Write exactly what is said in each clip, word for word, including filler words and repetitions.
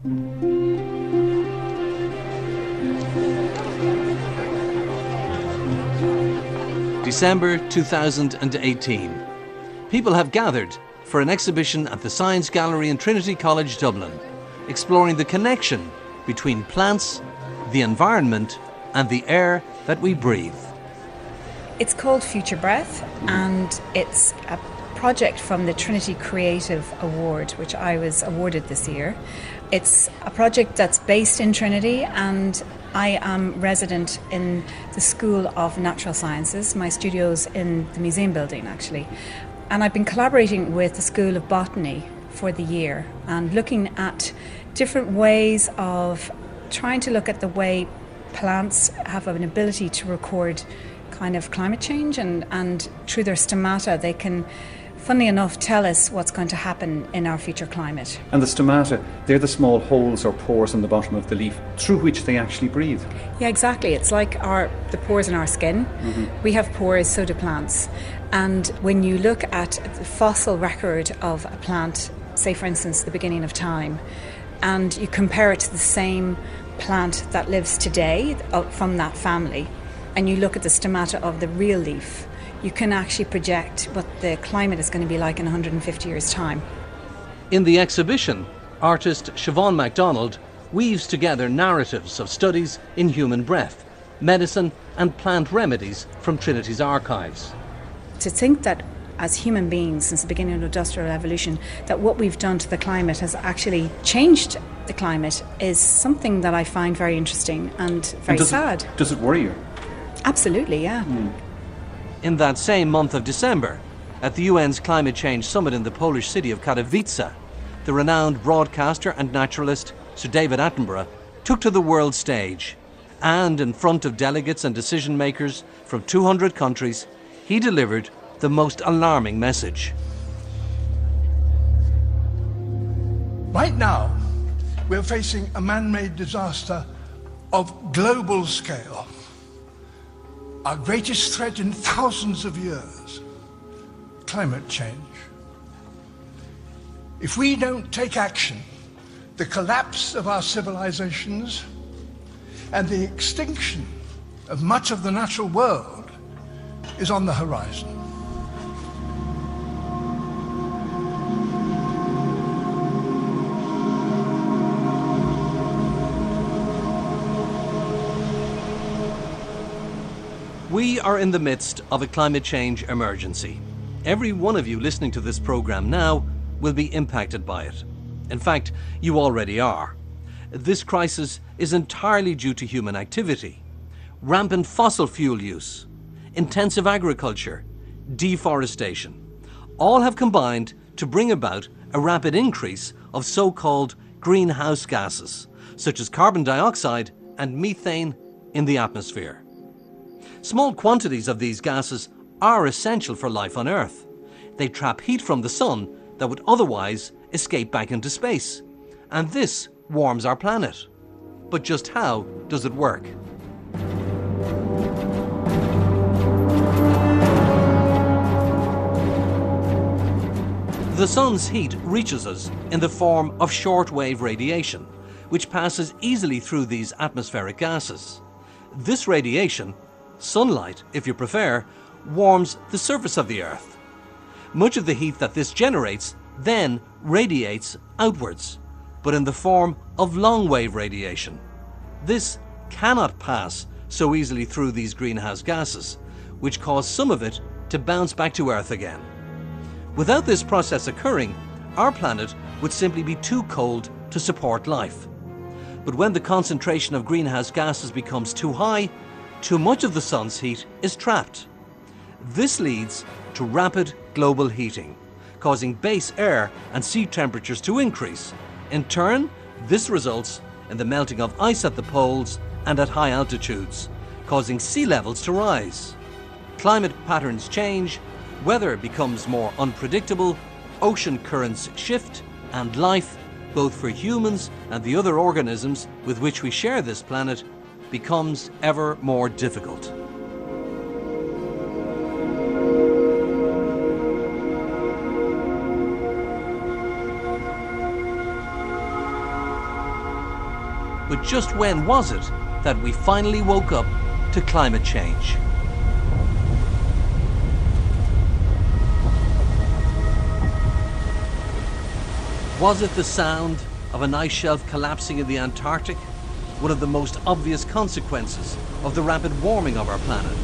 December two thousand eighteen. People have gathered for an exhibition at the Science Gallery in Trinity College, Dublin, exploring the connection between plants, the environment and the air that we breathe. It's called Future Breath, and it's a project from the Trinity Creative Award, which I was awarded this year. It's a project that's based in Trinity, and I am resident in the School of Natural Sciences. My studio's in the museum building, actually. And I've been collaborating with the School of Botany for the year and looking at different ways of trying to look at the way plants have an ability to record kind of climate change, and, and through their stomata they can, funnily enough, tell us what's going to happen in our future climate. And the stomata, they're the small holes or pores in the bottom of the leaf through which they actually breathe. Yeah, exactly. It's like our the pores in our skin. Mm-hmm. We have pores, so do plants. And when you look at the fossil record of a plant, say for instance the beginning of time, and you compare it to the same plant that lives today from that family, and you look at the stomata of the real leaf, you can actually project what the climate is going to be like in one hundred fifty years' time. In the exhibition, artist Siobhan MacDonald weaves together narratives of studies in human breath, medicine and plant remedies from Trinity's archives. To think that as human beings since the beginning of industrial evolution, that what we've done to the climate has actually changed the climate is something that I find very interesting and very and does sad. It, does it worry you? Absolutely, yeah. Mm. In that same month of December, at the U N's Climate Change Summit in the Polish city of Katowice, the renowned broadcaster and naturalist Sir David Attenborough took to the world stage, and in front of delegates and decision makers from two hundred countries, he delivered the most alarming message. Right now, we're facing a man-made disaster of global scale. Our greatest threat in thousands of years, climate change. If we don't take action, the collapse of our civilizations and the extinction of much of the natural world is on the horizon. We are in the midst of a climate change emergency. Every one of you listening to this programme now will be impacted by it. In fact, you already are. This crisis is entirely due to human activity. Rampant fossil fuel use, intensive agriculture, deforestation, all have combined to bring about a rapid increase of so-called greenhouse gases, such as carbon dioxide and methane in the atmosphere. Small quantities of these gases are essential for life on Earth. They trap heat from the sun that would otherwise escape back into space. And this warms our planet. But just how does it work? The sun's heat reaches us in the form of shortwave radiation, which passes easily through these atmospheric gases. This radiation, sunlight if you prefer, warms the surface of the Earth. Much of the heat that this generates then radiates outwards, but in the form of long-wave radiation. This cannot pass so easily through these greenhouse gases, which cause some of it to bounce back to Earth again. Without this process occurring, our planet would simply be too cold to support life. But when the concentration of greenhouse gases becomes too high, too much of the sun's heat is trapped. This leads to rapid global heating, causing base air and sea temperatures to increase. In turn, this results in the melting of ice at the poles and at high altitudes, causing sea levels to rise. Climate patterns change, weather becomes more unpredictable, ocean currents shift, and life, both for humans and the other organisms with which we share this planet, becomes ever more difficult. But just when was it that we finally woke up to climate change? Was it the sound of an ice shelf collapsing in the Antarctic? One of the most obvious consequences of the rapid warming of our planet.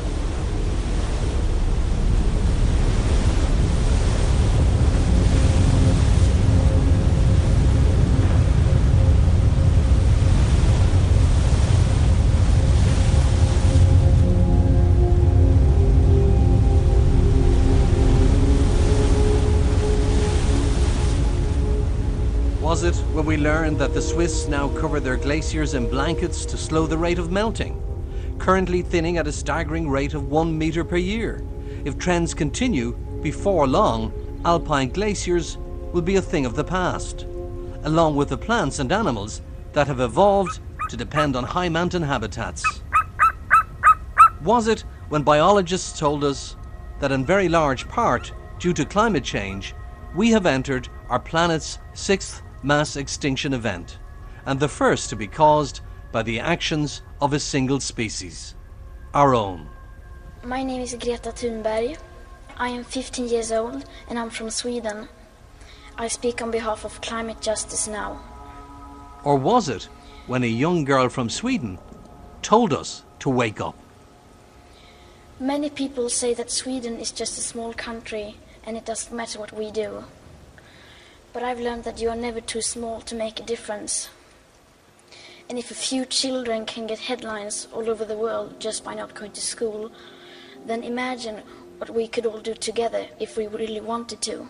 Was it when we learned that the Swiss now cover their glaciers in blankets to slow the rate of melting, currently thinning at a staggering rate of one metre per year? If trends continue, before long, alpine glaciers will be a thing of the past, along with the plants and animals that have evolved to depend on high mountain habitats. Was it when biologists told us that in very large part, due to climate change, we have entered our planet's sixth mass extinction event, and the first to be caused by the actions of a single species, our own? My name is Greta Thunberg. I am fifteen years old and I'm from Sweden. I speak on behalf of Climate Justice Now. Or was it when a young girl from Sweden told us to wake up? Many people say that Sweden is just a small country and it doesn't matter what we do. But I've learned that you are never too small to make a difference. And if a few children can get headlines all over the world just by not going to school, then imagine what we could all do together if we really wanted to.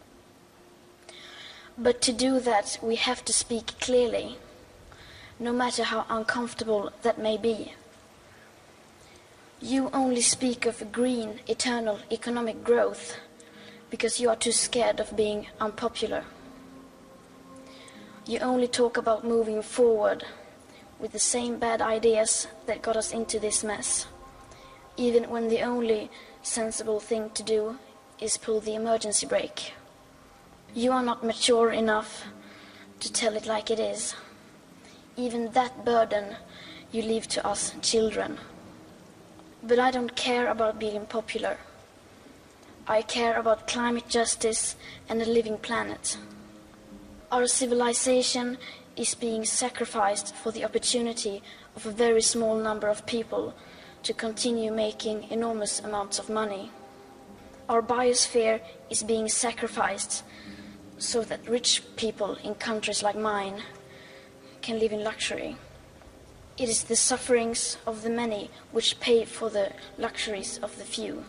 But to do that, we have to speak clearly, no matter how uncomfortable that may be. You only speak of green, eternal economic growth because you are too scared of being unpopular. You only talk about moving forward with the same bad ideas that got us into this mess, even when the only sensible thing to do is pull the emergency brake. You are not mature enough to tell it like it is. Even that burden you leave to us children. But I don't care about being popular. I care about climate justice and a living planet. Our civilization is being sacrificed for the opportunity of a very small number of people to continue making enormous amounts of money. Our biosphere is being sacrificed so that rich people in countries like mine can live in luxury. It is the sufferings of the many which pay for the luxuries of the few.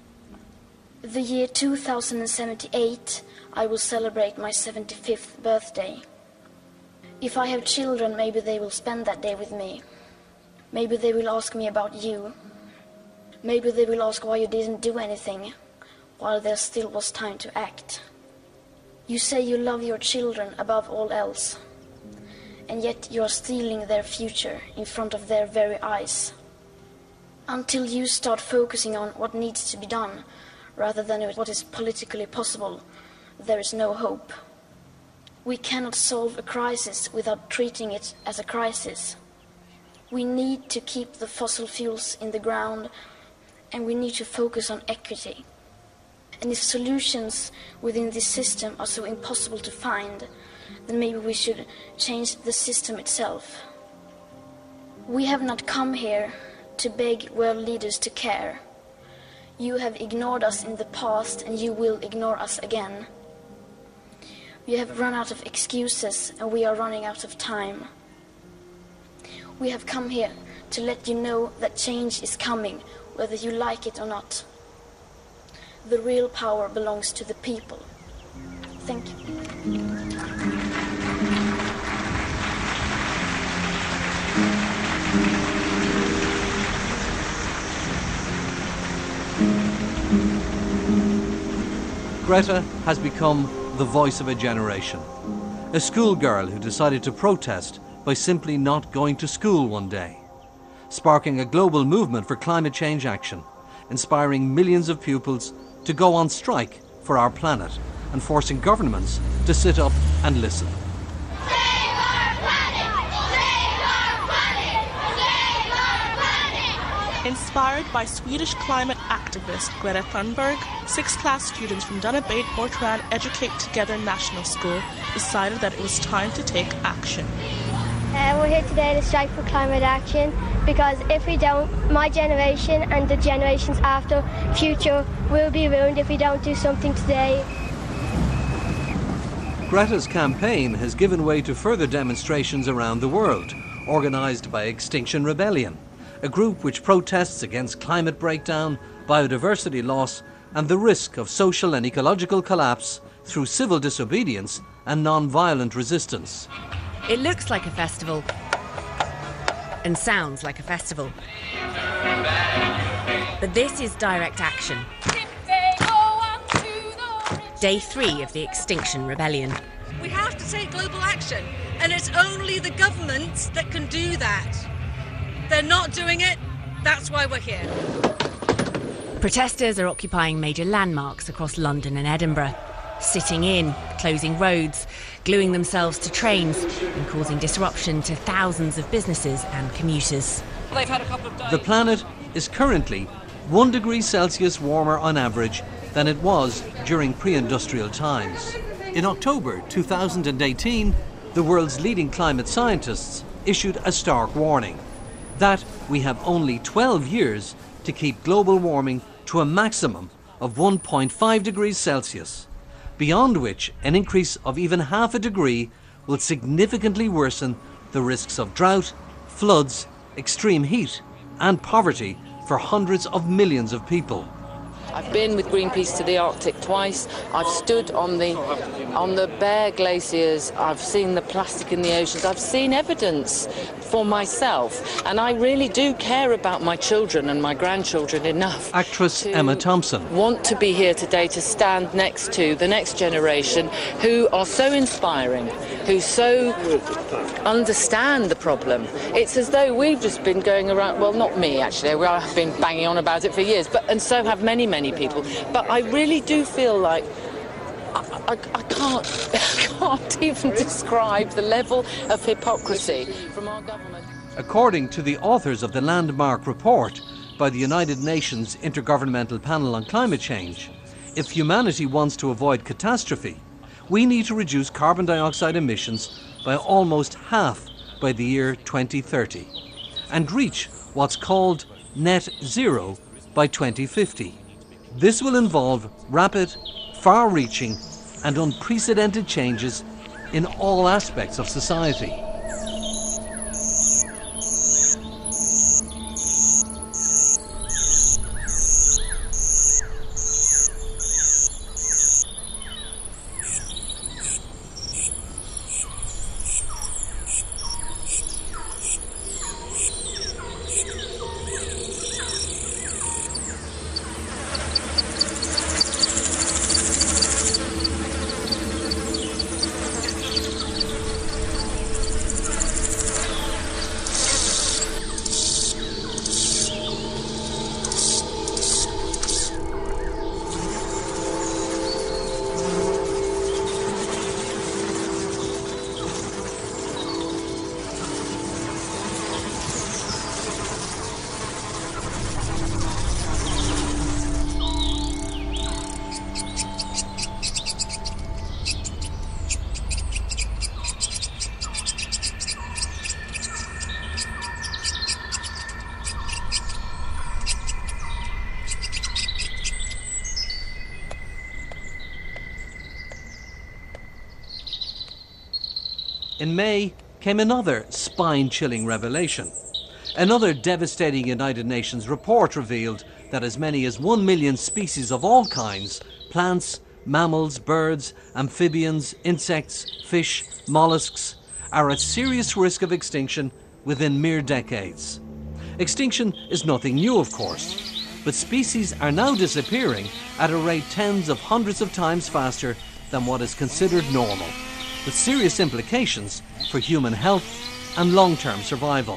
The year two thousand seventy-eight, I will celebrate my seventy-fifth birthday. If I have children, maybe they will spend that day with me. Maybe they will ask me about you. Maybe they will ask why you didn't do anything, while there still was time to act. You say you love your children above all else, and yet you are stealing their future in front of their very eyes. Until you start focusing on what needs to be done, rather than what is politically possible, there is no hope. We cannot solve a crisis without treating it as a crisis. We need to keep the fossil fuels in the ground, and we need to focus on equity. And if solutions within this system are so impossible to find, then maybe we should change the system itself. We have not come here to beg world leaders to care. You have ignored us in the past, and you will ignore us again. You have run out of excuses, and we are running out of time. We have come here to let you know that change is coming, whether you like it or not. The real power belongs to the people. Thank you. Greta has become the voice of a generation. A schoolgirl who decided to protest by simply not going to school one day, sparking a global movement for climate change action, inspiring millions of pupils to go on strike for our planet, and forcing governments to sit up and listen. Save our planet! Save our Inspired by Swedish climate activist Greta Thunberg, six class students from Donabate Portran Educate Together National School decided that it was time to take action. Uh, we're here today to strike for climate action because if we don't, my generation and the generations after future will be ruined if we don't do something today. Greta's campaign has given way to further demonstrations around the world, organised by Extinction Rebellion, a group which protests against climate breakdown, biodiversity loss and the risk of social and ecological collapse through civil disobedience and non-violent resistance. It looks like a festival and sounds like a festival. But this is direct action. Day three of the Extinction Rebellion. We have to take global action, and it's only the governments that can do that. They're not doing it, that's why we're here. Protesters are occupying major landmarks across London and Edinburgh, sitting in, closing roads, gluing themselves to trains and causing disruption to thousands of businesses and commuters. They've had a couple of days. The planet is currently one degree Celsius warmer on average than it was during pre-industrial times. In October two thousand eighteen, the world's leading climate scientists issued a stark warning that we have only twelve years to keep global warming to a maximum of one point five degrees Celsius, beyond which an increase of even half a degree will significantly worsen the risks of drought, floods, extreme heat and poverty for hundreds of millions of people. I've been with Greenpeace to the Arctic twice. I've stood on the on the bare glaciers. I've seen the plastic in the oceans. I've seen evidence for myself, and I really do care about my children and my grandchildren enough. Actress Emma Thompson Want to be here today to stand next to the next generation who are so inspiring, who so understand the problem. It's as though we've just been going around, well, not me actually, I've been banging on about it for years, but and so have many, many people. But I really do feel like I, I, I can't, I can't even describe the level of hypocrisy from our government. According to the authors of the landmark report by the United Nations Intergovernmental Panel on Climate Change, if humanity wants to avoid catastrophe, we need to reduce carbon dioxide emissions by almost half by the year twenty thirty and reach what's called net zero by twenty fifty. This will involve rapid, far-reaching and unprecedented changes in all aspects of society. In May came another spine-chilling revelation. Another devastating United Nations report revealed that as many as one million species of all kinds, plants, mammals, birds, amphibians, insects, fish, molluscs, are at serious risk of extinction within mere decades. Extinction is nothing new, of course, but species are now disappearing at a rate tens of hundreds of times faster than what is considered normal, with serious implications for human health and long-term survival.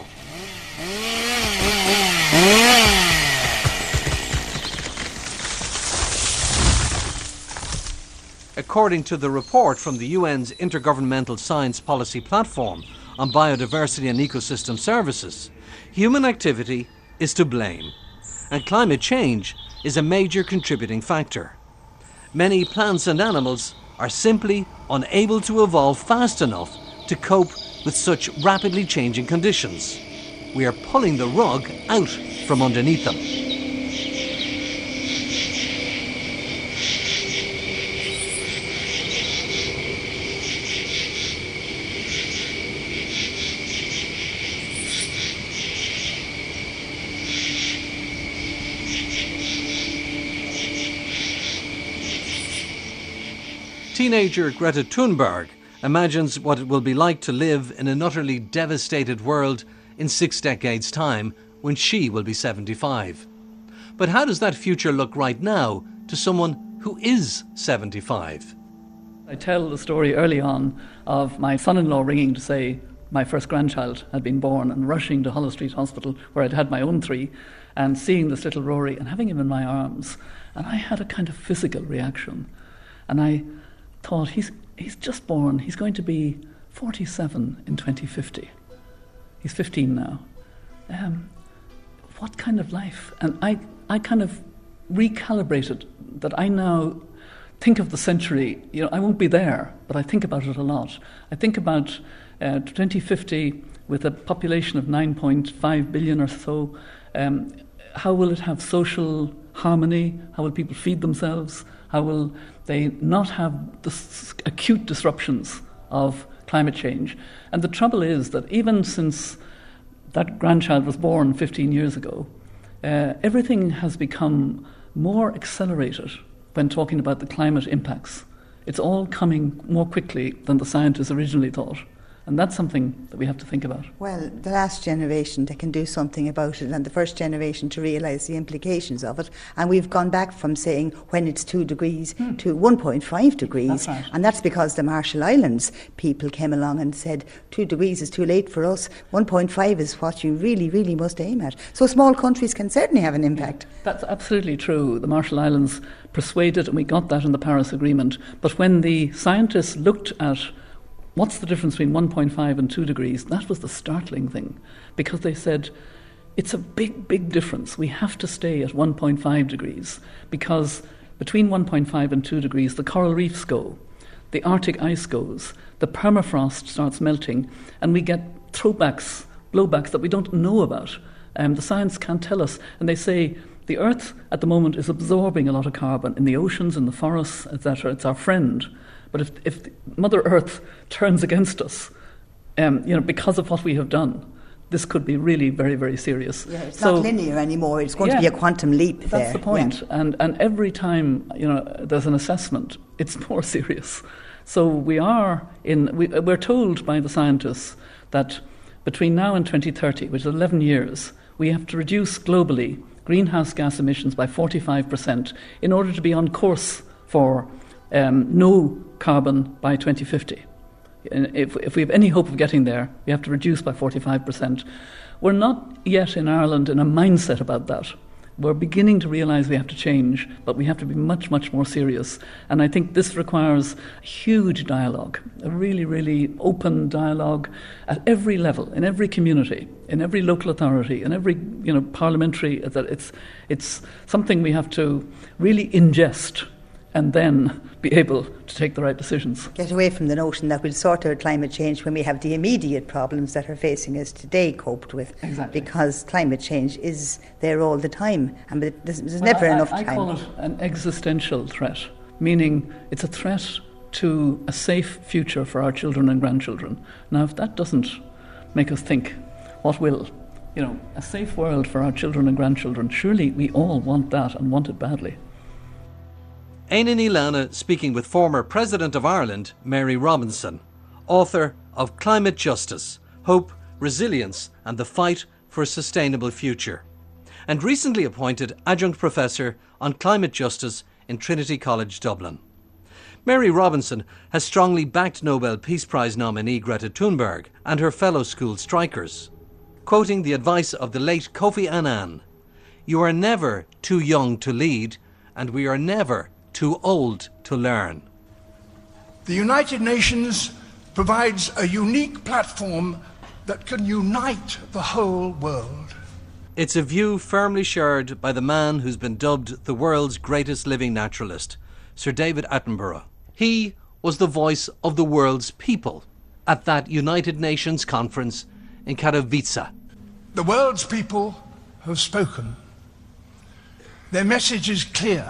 According to the report from the U N's Intergovernmental Science Policy Platform on Biodiversity and Ecosystem Services, human activity is to blame, and climate change is a major contributing factor. Many plants and animals are simply unable to evolve fast enough to cope with such rapidly changing conditions. We are pulling the rug out from underneath them. Teenager Greta Thunberg imagines what it will be like to live in an utterly devastated world in six decades' time when she will be seventy-five. But how does that future look right now to someone who is seventy-five? I tell the story early on of my son-in-law ringing to say my first grandchild had been born and rushing to Hollow Street Hospital where I'd had my own three and seeing this little Rory and having him in my arms. And I had a kind of physical reaction. And I thought, he's he's just born, he's going to be forty-seven in twenty fifty. He's fifteen now. Um, what kind of life? And I, I kind of recalibrated that I now think of the century, you know, I won't be there, but I think about it a lot. I think about uh, twenty fifty with a population of nine point five billion or so. Um, how will it have social harmony? How will people feed themselves? How will they not have the acute disruptions of climate change? And the trouble is that even since that grandchild was born fifteen years ago, uh, everything has become more accelerated when talking about the climate impacts. It's all coming more quickly than the scientists originally thought. And that's something that we have to think about. Well, the last generation that can do something about it, and the first generation to realise the implications of it. And we've gone back from saying when it's two degrees hmm. to one point five degrees. That's right. And that's because the Marshall Islands people came along and said two degrees is too late for us. one point five is what you really, really must aim at. So small countries can certainly have an impact. That's absolutely true. The Marshall Islands persuaded, and we got that in the Paris Agreement. But when the scientists looked at what's the difference between one point five and two degrees? That was the startling thing, because they said, it's a big, big difference. We have to stay at one point five degrees, because between one point five and two degrees, the coral reefs go, the Arctic ice goes, the permafrost starts melting, and we get throwbacks, blowbacks that we don't know about. Um, the science can't tell us. And they say the Earth at the moment is absorbing a lot of carbon in the oceans, in the forests, et cetera. It's our friend. But if, if Mother Earth turns against us, um, you know, because of what we have done, this could be really very, very serious. Yeah, it's so, not linear anymore. It's going yeah, to be a quantum leap that's there. That's the point. Yeah. And and every time, you know, there's an assessment, it's more serious. So we are in. We, we're told by the scientists that between now and twenty thirty, which is eleven years, we have to reduce globally greenhouse gas emissions by forty-five percent in order to be on course for um, no carbon by twenty fifty. And if, if we have any hope of getting there, we have to reduce by forty-five percent. We're not yet in Ireland in a mindset about that. We're beginning to realise we have to change, but we have to be much, much more serious. And I think this requires a huge dialogue, a really, really open dialogue at every level, in every community, in every local authority, in every, you know, parliamentary. It's, it's something we have to really ingest and then be able to take the right decisions. Get away from the notion that we'll sort out climate change when we have the immediate problems that are facing us today coped with. Exactly. Because climate change is there all the time, and there's, there's well, never I, enough I time. I call it an existential threat, meaning it's a threat to a safe future for our children and grandchildren. Now, if that doesn't make us think, what will? You know, a safe world for our children and grandchildren, surely we all want that and want it badly. Éanna Ní Lamhna speaking with former President of Ireland, Mary Robinson, author of Climate Justice, Hope, Resilience and the Fight for a Sustainable Future, and recently appointed Adjunct Professor on Climate Justice in Trinity College Dublin. Mary Robinson has strongly backed Nobel Peace Prize nominee Greta Thunberg and her fellow school strikers. Quoting the advice of the late Kofi Annan, "You are never too young to lead, and we are never too old to learn." The United Nations provides a unique platform that can unite the whole world. It's a view firmly shared by the man who's been dubbed the world's greatest living naturalist, Sir David Attenborough. He was the voice of the world's people at that United Nations conference in Katowice. The world's people have spoken. Their message is clear.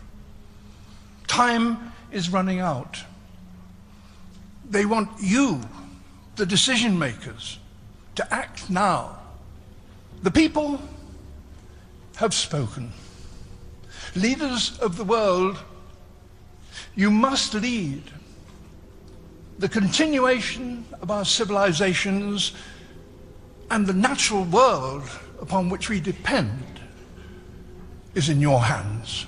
Time is running out. They want you, the decision makers, to act now. The people have spoken. Leaders of the world, you must lead. The continuation of our civilizations and the natural world upon which we depend is in your hands.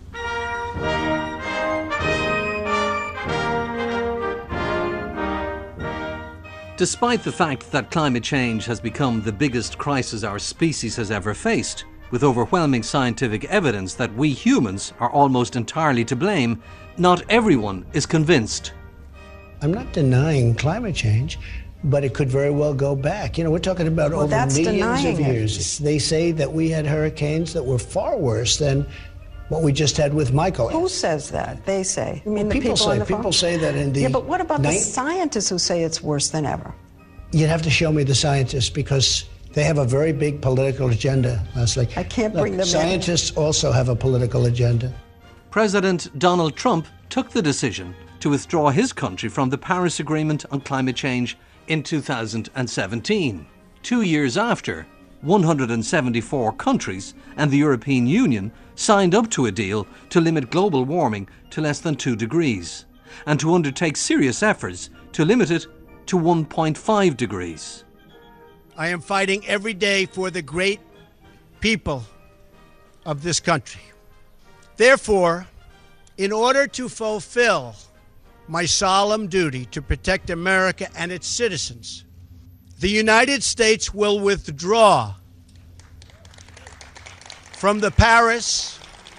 Despite the fact that climate change has become the biggest crisis our species has ever faced, with overwhelming scientific evidence that we humans are almost entirely to blame, not everyone is convinced. I'm not denying climate change, but it could very well go back. You know, we're talking about well, over that's millions of years. It. They say that we had hurricanes that were far worse than what we just had with Michael. Who says that? They say. You mean well, the people, people say, on the people phone? say that in the... Yeah, but what about ni- the scientists who say it's worse than ever? You'd have to show me the scientists because they have a very big political agenda, Leslie. I can't Look, bring them scientists in. also have a political agenda. President Donald Trump took the decision to withdraw his country from the Paris Agreement on climate change in two thousand seventeen. Two years after, one hundred seventy-four countries and the European Union signed up to a deal to limit global warming to less than two degrees and to undertake serious efforts to limit it to one point five degrees. I am fighting every day for the great people of this country. Therefore, in order to fulfill my solemn duty to protect America and its citizens, the United States will withdraw from the Paris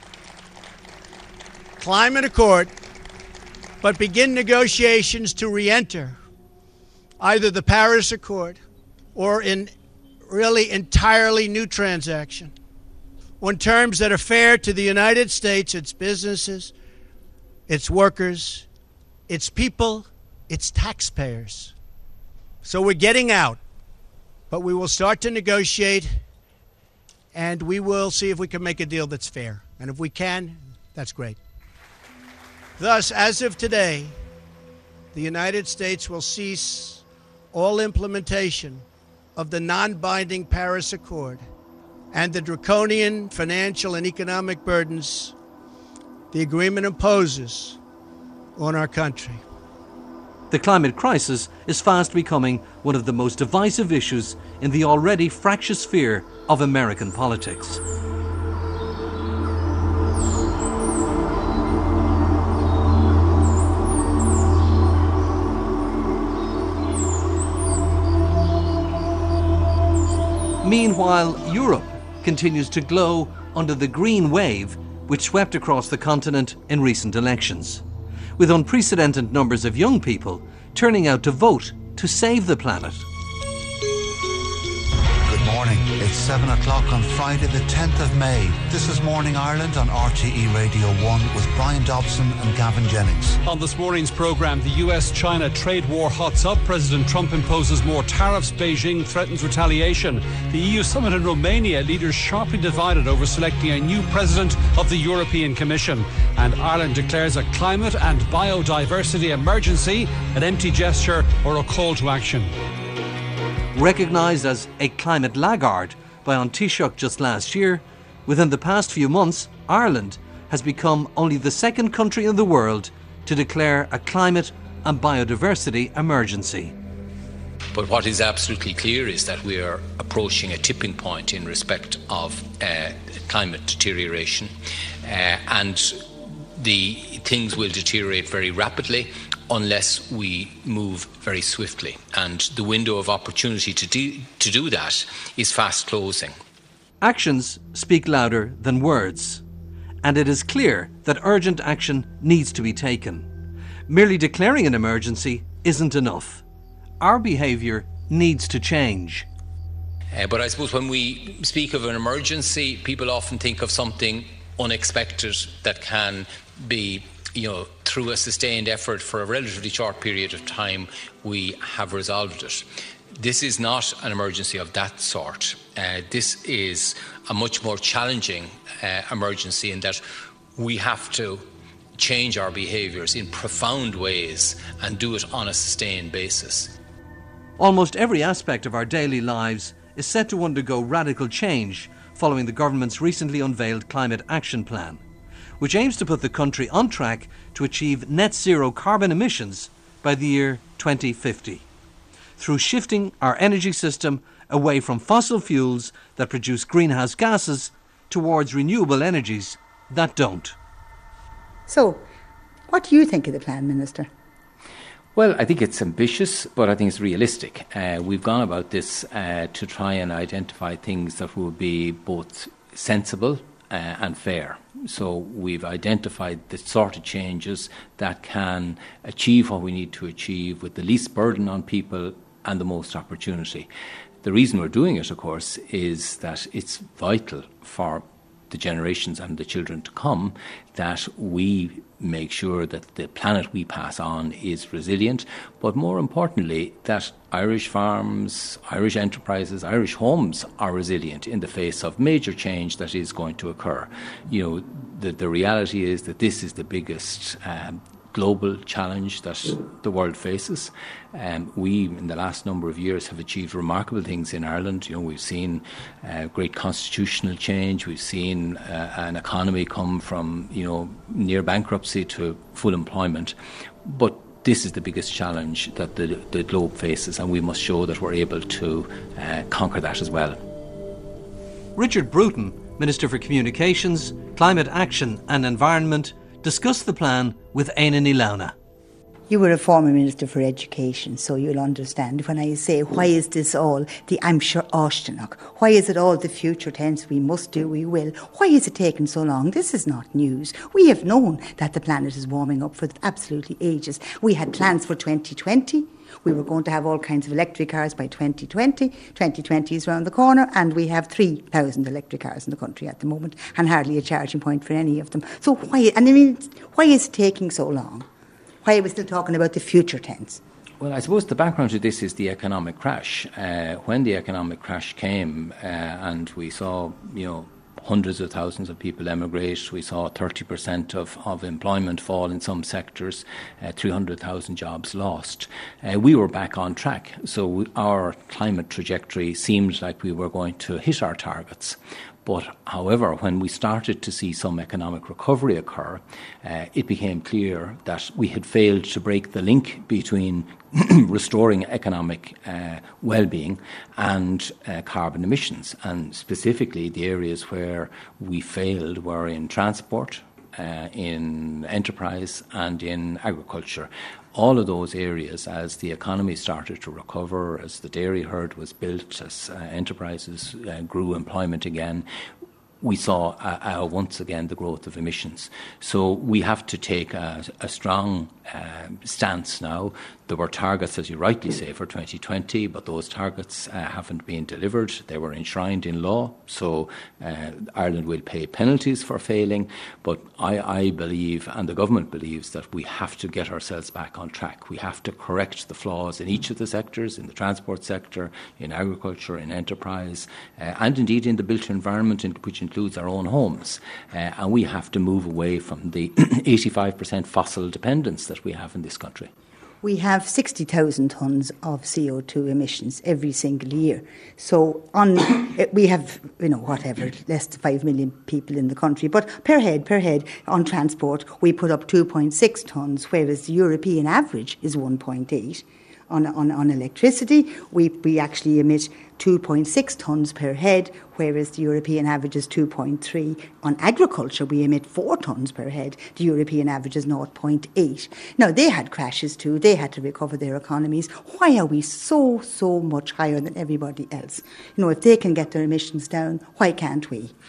Climate Accord, but begin negotiations to re-enter either the Paris Accord or in really entirely new transaction on terms that are fair to the United States, its businesses, its workers, its people, its taxpayers. So we're getting out, but we will start to negotiate and we will see if we can make a deal that's fair. And if we can, that's great. Thus, as of today, the United States will cease all implementation of the non-binding Paris Accord and the draconian financial and economic burdens the agreement imposes on our country. The climate crisis is fast becoming one of the most divisive issues in the already fractious sphere of American politics. Meanwhile, Europe continues to glow under the green wave which swept across the continent in recent elections, with unprecedented numbers of young people turning out to vote to save the planet. Good morning. It's seven o'clock on Friday the tenth of May. This is Morning Ireland on R T E Radio one with Brian Dobson and Gavin Jennings. On this morning's programme, the U S China trade war hots up. President Trump imposes more tariffs. Beijing threatens retaliation. The E U summit in Romania, leaders sharply divided over selecting a new president of the European Commission. And Ireland declares a climate and biodiversity emergency, an empty gesture or a call to action. Recognised as a climate laggard by An Taoiseach just last year, within the past few months, Ireland has become only the second country in the world to declare a climate and biodiversity emergency. But what is absolutely clear is that we are approaching a tipping point in respect of uh, climate deterioration, uh, and the things will deteriorate very rapidly unless we move very swiftly. And the window of opportunity to do, to do that is fast closing. Actions speak louder than words, and it is clear that urgent action needs to be taken. Merely declaring an emergency isn't enough. Our behaviour needs to change. Uh, but I suppose when we speak of an emergency, people often think of something unexpected that can be, you know, through a sustained effort for a relatively short period of time, we have resolved it. This is not an emergency of that sort. Uh, this is a much more challenging uh, emergency in that we have to change our behaviours in profound ways and do it on a sustained basis. Almost every aspect of our daily lives is set to undergo radical change following the government's recently unveiled Climate Action Plan, which aims to put the country on track to achieve net zero carbon emissions by the year twenty fifty, through shifting our energy system away from fossil fuels that produce greenhouse gases towards renewable energies that don't. So, what do you think of the plan, Minister? Well, I think it's ambitious, but I think it's realistic. Uh, we've gone about this uh, to try and identify things that will be both sensible uh, and fair. So we've identified the sort of changes that can achieve what we need to achieve with the least burden on people and the most opportunity. The reason we're doing it, of course, is that it's vital for the generations and the children to come that we make sure that the planet we pass on is resilient, but more importantly, that Irish farms, Irish enterprises, Irish homes are resilient in the face of major change that is going to occur. You know, the, the reality is that this is the biggest um, global challenge that the world faces. Um, we, in the last number of years, have achieved remarkable things in Ireland. You know, we've seen uh, great constitutional change. We've seen uh, an economy come from, you know, near bankruptcy to full employment. But this is the biggest challenge that the, the globe faces, and we must show that we're able to uh, conquer that as well. Richard Bruton, Minister for Communications, Climate Action and Environment, discussed the plan with Éanna Ní Lamhna. You were a former Minister for Education, so you'll understand when I say, why is this all the I'm sure Oshtenach? Why is it all the future tense? We must do, we will. Why is it taking so long? This is not news. We have known that the planet is warming up for absolutely ages. We had plans for twenty twenty. We were going to have all kinds of electric cars by twenty twenty. twenty twenty is round the corner, and we have three thousand electric cars in the country at the moment, and hardly a charging point for any of them. So why, and I mean, why is it taking so long? Why are we still talking about the future tense? Well, I suppose the background to this is the economic crash. Uh, when the economic crash came uh, and we saw, you know, hundreds of thousands of people emigrate, we saw thirty percent of, of employment fall in some sectors, uh, three hundred thousand jobs lost. Uh, we were back on track. So we, our climate trajectory seemed like we were going to hit our targets. But, however, when we started to see some economic recovery occur, uh, it became clear that we had failed to break the link between restoring economic uh, well-being and uh, carbon emissions. And specifically, the areas where we failed were in transport, uh, in enterprise and in agriculture. All of those areas, as the economy started to recover, as the dairy herd was built, as uh, enterprises uh, grew employment again, we saw uh, uh, once again the growth of emissions. So we have to take a, a strong uh, stance now. There were targets, as you rightly say, for twenty twenty, but those targets uh, haven't been delivered. They were enshrined in law, so uh, Ireland will pay penalties for failing. But I, I believe, and the government believes, that we have to get ourselves back on track. We have to correct the flaws in each of the sectors, in the transport sector, in agriculture, in enterprise, uh, and indeed in the built environment, in, which includes our own homes. Uh, and we have to move away from the eighty-five percent fossil dependence that we have in this country. We have sixty thousand tonnes of C O two emissions every single year. So on, we have, you know, whatever, less than five million people in the country. But per head, per head, on transport, we put up two point six tonnes, whereas the European average is one point eight. On, on, on electricity, we, we actually emit two point six tonnes per head, whereas the European average is two point three. On agriculture, we emit four tonnes per head. The European average is zero point eight. Now, they had crashes too. They had to recover their economies. Why are we so, so much higher than everybody else? You know, if they can get their emissions down, why can't we?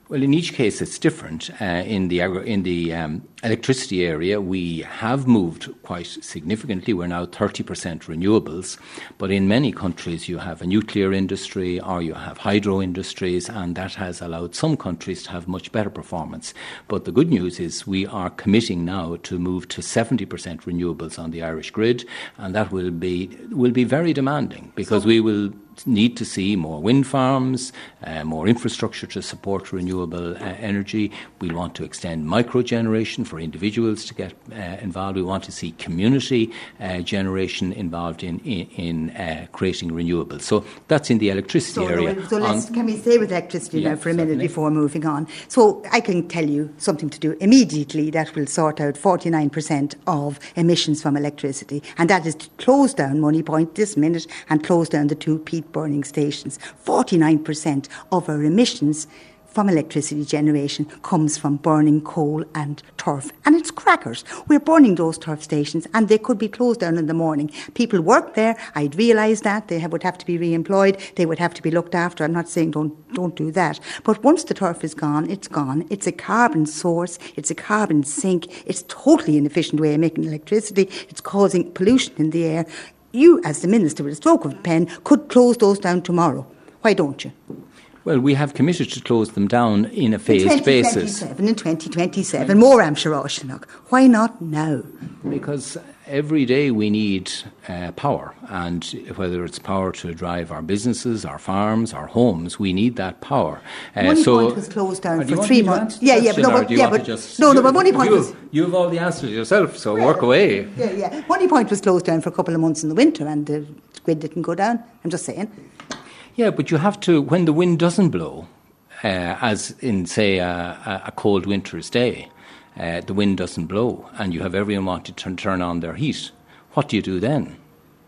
Well, in each case, it's different. Uh, in the in the um, electricity area, we have moved quite significantly. We're now thirty percent renewables. But in many countries, you have a nuclear industry or you have hydro industries, and that has allowed some countries to have much better performance. But the good news is we are committing now to move to seventy percent renewables on the Irish grid, and that will be will be very demanding because so- we will need to see more wind farms, uh, more infrastructure to support renewable uh, energy. We want to extend micro-generation for individuals to get uh, involved. We want to see community uh, generation involved in, in, in uh, creating renewables. So that's in the electricity so, area. So let's, can we stay with electricity yeah, now for a minute certainly. before moving on? So I can tell you something to do immediately that will sort out forty-nine percent of emissions from electricity, and that is to close down Moneypoint this minute and close down the two peat burning stations. forty-nine percent of our emissions from electricity generation comes from burning coal and turf. And it's crackers. We're burning those turf stations and they could be closed down in the morning. People work there. I'd realise that. They have, would have to be re-employed. They would have to be looked after. I'm not saying don't, don't do that. But once the turf is gone, it's gone. It's a carbon source. It's a carbon sink. It's a totally inefficient way of making electricity. It's causing pollution in the air. You, as the Minister with a stroke of a pen, could close those down tomorrow. Why don't you? Well, we have committed to close them down in a phased basis. In twenty twenty-seven, more am sure. Why not now? Because every day we need uh, power, and whether it's power to drive our businesses, our farms, our homes, we need that power. Uh, Moneypoint so, was closed down for three months. Yeah, yeah, but no, but, yeah, but just, no, no, but Moneypoint was. You have all the answers yourself, so well, work away. Yeah, yeah. Moneypoint was closed down for a couple of months in the winter, and the grid didn't go down. I'm just saying. Yeah, but you have to, when the wind doesn't blow, uh, as in, say, a, a cold winter's day, uh, the wind doesn't blow, and you have everyone wanting to turn, turn on their heat. What do you do then?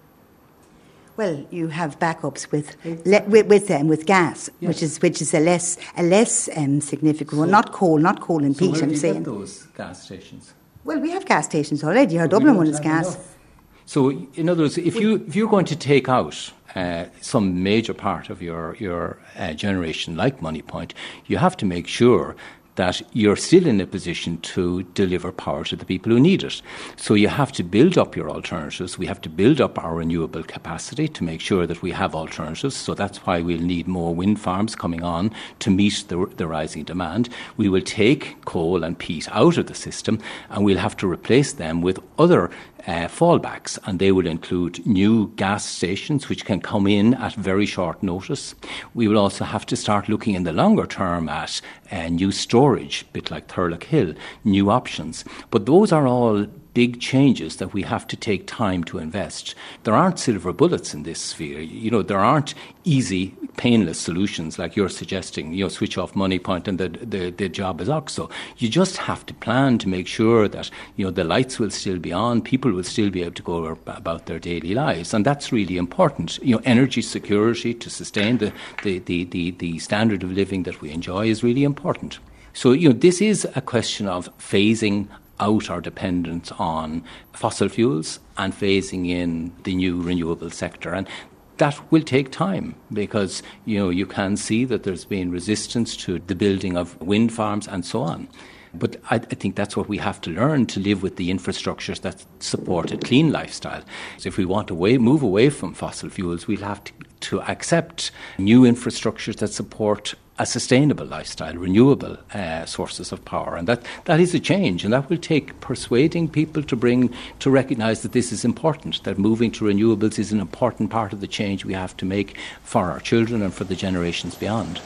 Well, you have backups with le- with with, um, with gas, yes. which is which is a less a less um, significant one. So, not coal, not coal and so peat. where I'm do you saying get those gas stations. Well, we have gas stations already. Our but Dublin one is gas. Enough. So, in other words, if you if you're going to take out uh, some major part of your your uh, generation, like Moneypoint, you have to make sure that you're still in a position to deliver power to the people who need it. So you have to build up your alternatives. We have to build up our renewable capacity to make sure that we have alternatives. So that's why we'll need more wind farms coming on to meet the, the rising demand. We will take coal and peat out of the system, and we'll have to replace them with other Uh, fallbacks, and they will include new gas stations which can come in at very short notice. We will also have to start looking in the longer term at uh, new storage, a bit like Thurlock Hill, new options. But those are all big changes that we have to take time to invest. There aren't silver bullets in this sphere. You know, there aren't easy, painless solutions like you're suggesting, you know, switch off Moneypoint and the, the, the job is oxo. You just have to plan to make sure that, you know, the lights will still be on, people will still be able to go about their daily lives. And that's really important. You know, energy security to sustain the, the, the, the, the standard of living that we enjoy is really important. So, you know, this is a question of phasing out our dependence on fossil fuels and phasing in the new renewable sector. And that will take time because, you know, you can see that there's been resistance to the building of wind farms and so on. But I, I think that's what we have to learn to live with the infrastructures that support a clean lifestyle. So if we want to way, move away from fossil fuels, we'll have to, to accept new infrastructures that support a sustainable lifestyle, renewable uh, sources of power. And that, that is a change, and that will take persuading people to bring, to recognise that this is important, that moving to renewables is an important part of the change we have to make for our children and for the generations beyond.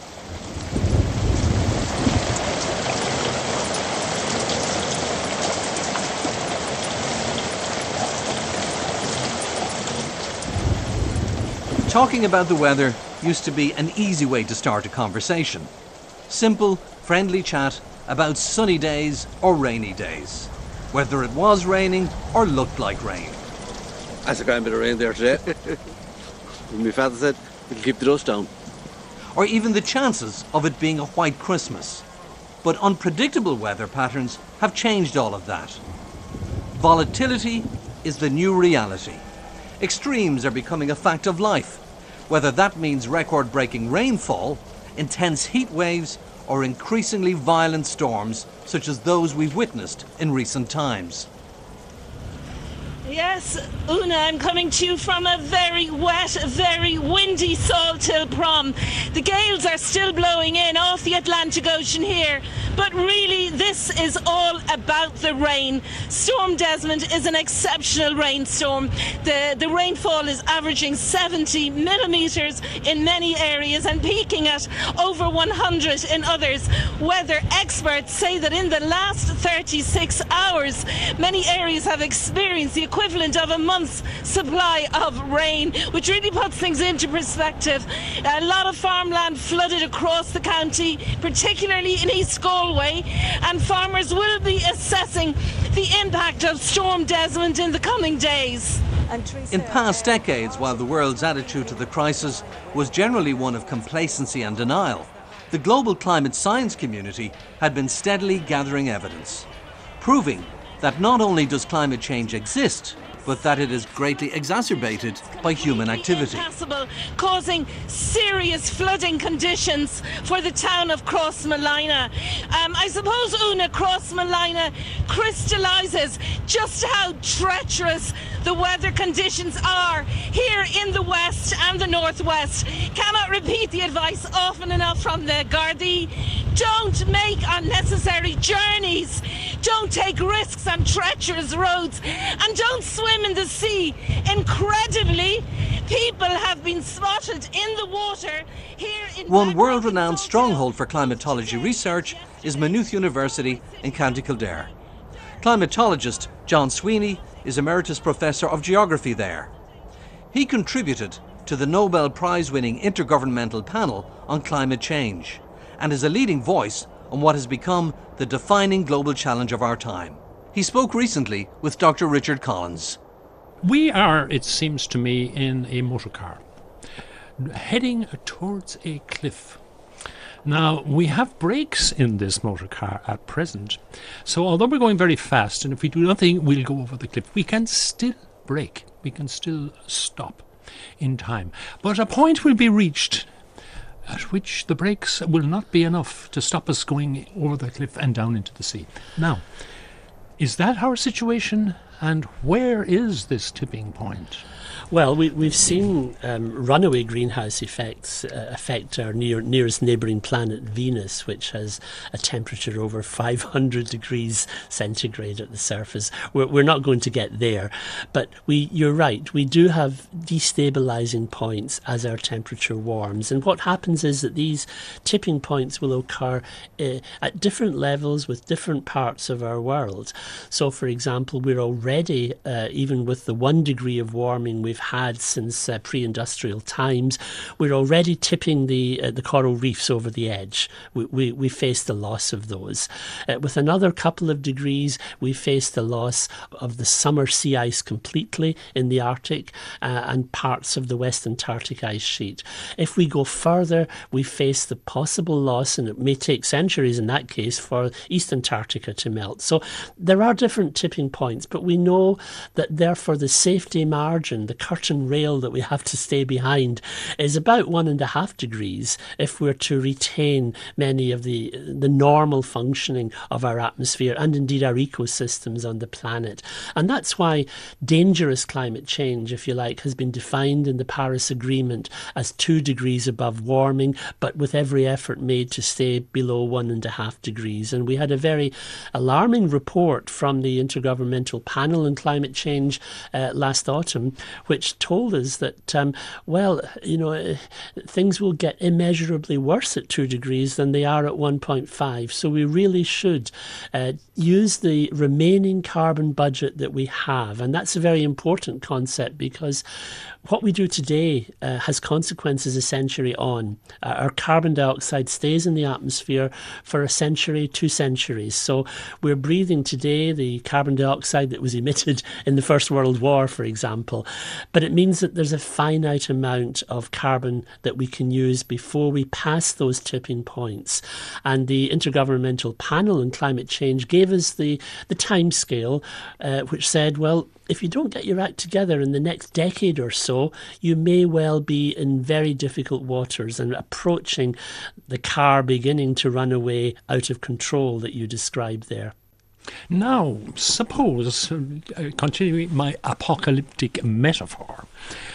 Talking about the weather used to be an easy way to start a conversation. Simple, friendly chat about sunny days or rainy days, whether it was raining or looked like rain. That's a grand bit of rain there today. My father said, it'll keep the dust down. Or even the chances of it being a white Christmas. But unpredictable weather patterns have changed all of that. Volatility is the new reality. Extremes are becoming a fact of life, whether that means record-breaking rainfall, intense heat waves, or increasingly violent storms such as those we've witnessed in recent times. Yes, Una, I'm coming to you from a very wet, very windy Salthill Prom. The gales are still blowing in off the Atlantic Ocean here, but really this is all about the rain. Storm Desmond is an exceptional rainstorm. The, the rainfall is averaging seventy millimetres in many areas and peaking at over one hundred in others. Weather experts say that in the last thirty-six hours, many areas have experienced the equivalent of a month's supply of rain, which really puts things into perspective. A lot of farmland flooded across the county, particularly in East Galway, and farmers will be assessing the impact of Storm Desmond in the coming days. In past decades, while the world's attitude to the crisis was generally one of complacency and denial, the global climate science community had been steadily gathering evidence, proving that not only does climate change exist, but that it is greatly exacerbated by human activity. Impassable, causing serious flooding conditions for the town of Crossmolina. Um, I suppose, Una, Crossmolina crystallises just how treacherous the weather conditions are here in the west and the northwest. Cannot repeat the advice often enough from the Gardaí. Don't make unnecessary journeys. Don't take risks on treacherous roads, and don't swim in the sea. Incredibly, people have been spotted in the water here in One world-renowned stronghold for climatology research is Maynooth University in County Kildare. Climatologist John Sweeney is Emeritus Professor of Geography there. He contributed to the Nobel Prize-winning Intergovernmental Panel on Climate Change and is a leading voice on what has become the defining global challenge of our time. He spoke recently with Doctor Richard Collins. We are, it seems to me, in a motor car, heading towards a cliff. Now, we have brakes in this motor car at present, so although we're going very fast, and if we do nothing, we'll go over the cliff, we can still brake, we can still stop in time. But a point will be reached at which the brakes will not be enough to stop us going over the cliff and down into the sea. Now, is that our situation, and where is this tipping point? Well, we, we've seen um, runaway greenhouse effects uh, affect our near, nearest neighbouring planet, Venus, which has a temperature over five hundred degrees centigrade at the surface. We're, we're not going to get there. But we, you're right, we do have destabilising points as our temperature warms. And what happens is that these tipping points will occur uh, at different levels with different parts of our world. So, for example, we're already, uh, even with the one degree of warming we've had since uh, pre-industrial times, we're already tipping the uh, the coral reefs over the edge. We, we, we face the loss of those. Uh, with another couple of degrees, we face the loss of the summer sea ice completely in the Arctic uh, and parts of the West Antarctic ice sheet. If we go further, we face the possible loss, and it may take centuries in that case, for East Antarctica to melt. So there are different tipping points, but we know that therefore the safety margin, the curtain rail that we have to stay behind, is about one and a half degrees if we're to retain many of the the normal functioning of our atmosphere and indeed our ecosystems on the planet. And that's why dangerous climate change, if you like, has been defined in the Paris Agreement as two degrees above warming, but with every effort made to stay below one and a half degrees. And we had a very alarming report from the Intergovernmental Panel on Climate Change uh, last autumn, which told us that, um, well, you know, things will get immeasurably worse at two degrees than they are at one point five. So we really should uh, use the remaining carbon budget that we have. And that's a very important concept, because what we do today uh, has consequences a century on. Uh, our carbon dioxide stays in the atmosphere for a century, two centuries. So we're breathing today the carbon dioxide that was emitted in the First World War, for example. but it means that there's a finite amount of carbon that we can use before we pass those tipping points. And the Intergovernmental Panel on Climate Change gave us the, the timescale, uh, which said, well, if you don't get your act together in the next decade or so, you may well be in very difficult waters and approaching the car beginning to run away out of control that you described there. Now, suppose, uh, continuing my apocalyptic metaphor,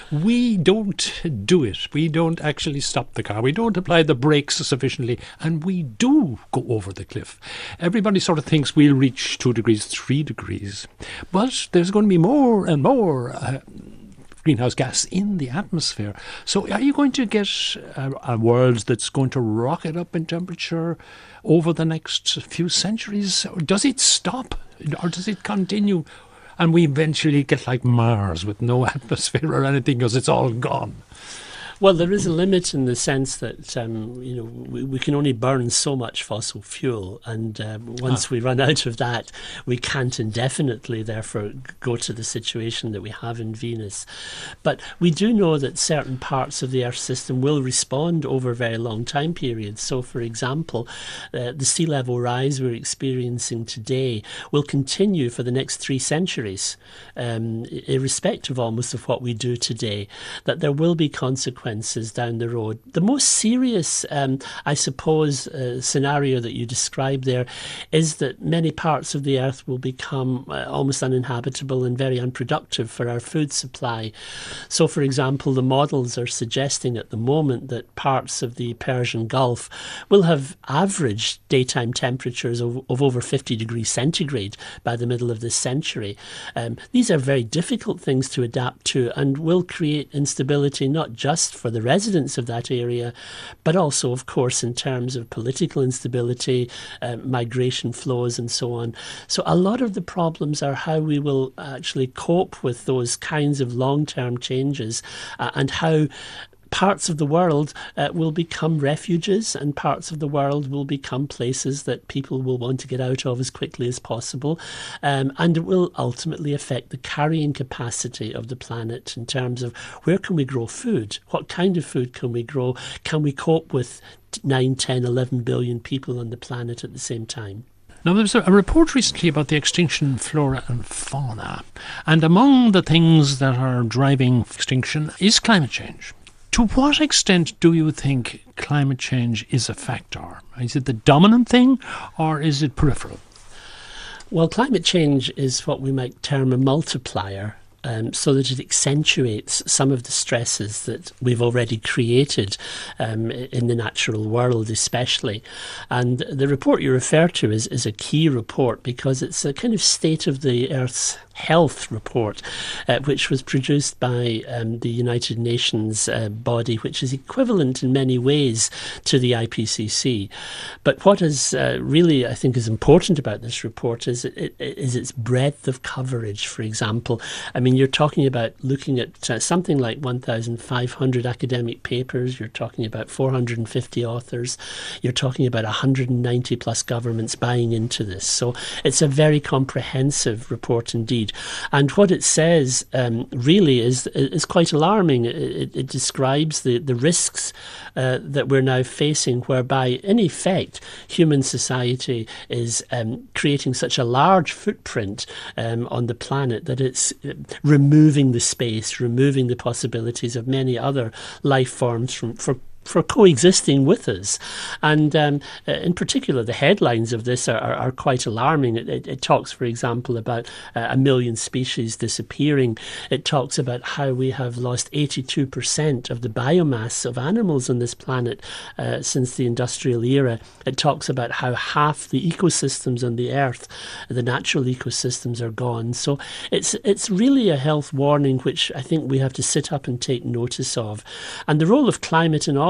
we don't do it. We don't actually stop the car. We don't apply the brakes sufficiently, and we do go over the cliff. Everybody sort of thinks we'll reach two degrees, three degrees, but there's going to be more and more uh, greenhouse gas in the atmosphere. So are you going to get a, a world that's going to rocket up in temperature over the next few centuries? Or does it stop, or does it continue, and we eventually get like Mars with no atmosphere or anything because it's all gone? Well, there is a limit in the sense that um, you know we, we can only burn so much fossil fuel, and um, once ah. we run out of that, we can't indefinitely, therefore, go to the situation that we have in Venus. But we do know that certain parts of the Earth system will respond over very long time periods. So, for example, uh, the sea level rise we're experiencing today will continue for the next three centuries, um, irrespective almost of what we do today. That there will be consequences down the road. The most serious, um, I suppose, uh, scenario that you described there is that many parts of the Earth will become uh, almost uninhabitable and very unproductive for our food supply. So, for example, the models are suggesting at the moment that parts of the Persian Gulf will have average daytime temperatures of, of over fifty degrees centigrade by the middle of this century. Um, these are very difficult things to adapt to and will create instability not just for the residents of that area, but also, of course, in terms of political instability, uh, migration flows and so on. So a lot of the problems are how we will actually cope with those kinds of long-term changes uh, and how parts of the world uh, will become refuges and parts of the world will become places that people will want to get out of as quickly as possible. Um, and it will ultimately affect the carrying capacity of the planet in terms of where can we grow food? What kind of food can we grow? Can we cope with nine, ten, eleven billion people on the planet at the same time? Now, there was a report recently about the extinction of flora and fauna. And among the things that are driving extinction is climate change. To what extent do you think climate change is a factor? Is it the dominant thing or is it peripheral? Well, climate change is what we might term a multiplier. Um, so that it accentuates some of the stresses that we've already created um, in the natural world especially. And the report you refer to is, is a key report because it's a kind of state of the Earth's health report, uh, which was produced by um, the United Nations uh, body, which is equivalent in many ways to the I P C C. But what is uh, really, I think, is important about this report is, it, it, is its breadth of coverage. For example, I mean, you're talking about looking at uh, something like one thousand five hundred academic papers, you're talking about four hundred fifty authors, you're talking about one hundred ninety plus governments buying into this. So it's a very comprehensive report indeed. And what it says um, really is is quite alarming. It, it describes the, the risks uh, that we're now facing, whereby, in effect, human society is um, creating such a large footprint um, on the planet that it's removing the space, removing the possibilities of many other life forms from for for coexisting with us. And um, in particular, the headlines of this are, are, are quite alarming. It, it, it talks, for example, about uh, a million species disappearing. It talks about how we have lost eighty-two percent of the biomass of animals on this planet uh, since the industrial era. It talks about how half the ecosystems on the Earth, the natural ecosystems, are gone. So it's it's really a health warning which I think we have to sit up and take notice of. And the role of climate in all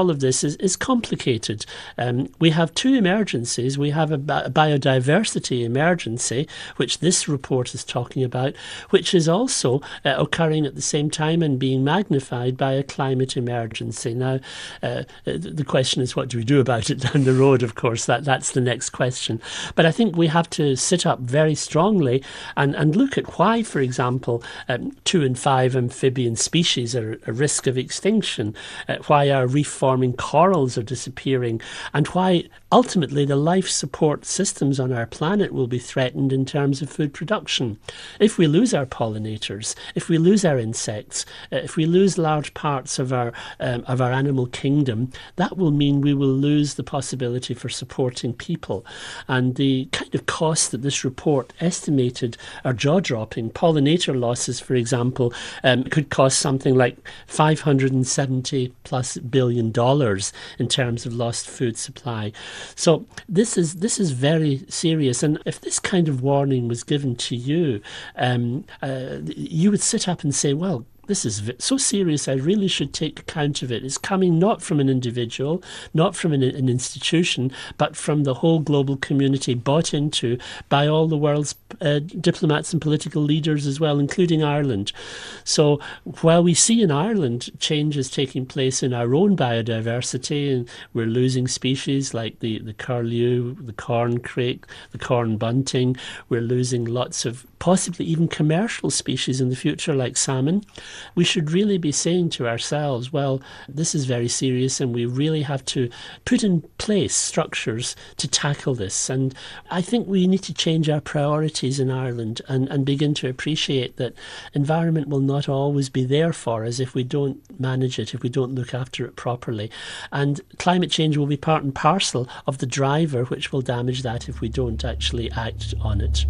all of this is, is complicated. Um, we have two emergencies. We have a, bi- a biodiversity emergency, which this report is talking about, which is also uh, occurring at the same time and being magnified by a climate emergency. Now, uh, the question is, what do we do about it down the road? Of course, that, that's the next question. But I think we have to sit up very strongly and, and look at why, for example, um, two in five amphibian species are at risk of extinction, uh, why our reef-forming corals are disappearing, and why ultimately the life support systems on our planet will be threatened in terms of food production. If we lose our pollinators, if we lose our insects, uh, if we lose large parts of our um, of our animal kingdom, that will mean we will lose the possibility for supporting people. And the kind of costs that this report estimated are jaw-dropping. Pollinator losses, for example, um, could cost something like five hundred seventy plus billion dollars in terms of lost food supply. So this is this is very serious. And if this kind of warning was given to you, um, uh, you would sit up and say, well, this is so serious, I really should take account of it. It's coming not from an individual, not from an, an institution, but from the whole global community, bought into by all the world's uh, diplomats and political leaders as well, including Ireland. So while we see in Ireland changes taking place in our own biodiversity, and we're losing species like the, the curlew, the corncrake, the corn bunting, we're losing lots of possibly even commercial species in the future like salmon, we should really be saying to ourselves, well, this is very serious and we really have to put in place structures to tackle this. And I think we need to change our priorities in Ireland and, and begin to appreciate that environment will not always be there for us if we don't manage it, if we don't look after it properly. And climate change will be part and parcel of the driver which will damage that if we don't actually act on it.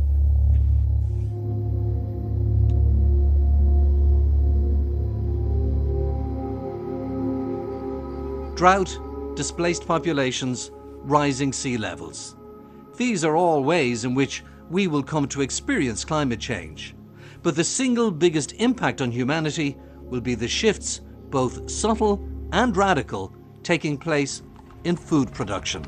Drought, displaced populations, rising sea levels. These are all ways in which we will come to experience climate change. But the single biggest impact on humanity will be the shifts, both subtle and radical, taking place in food production.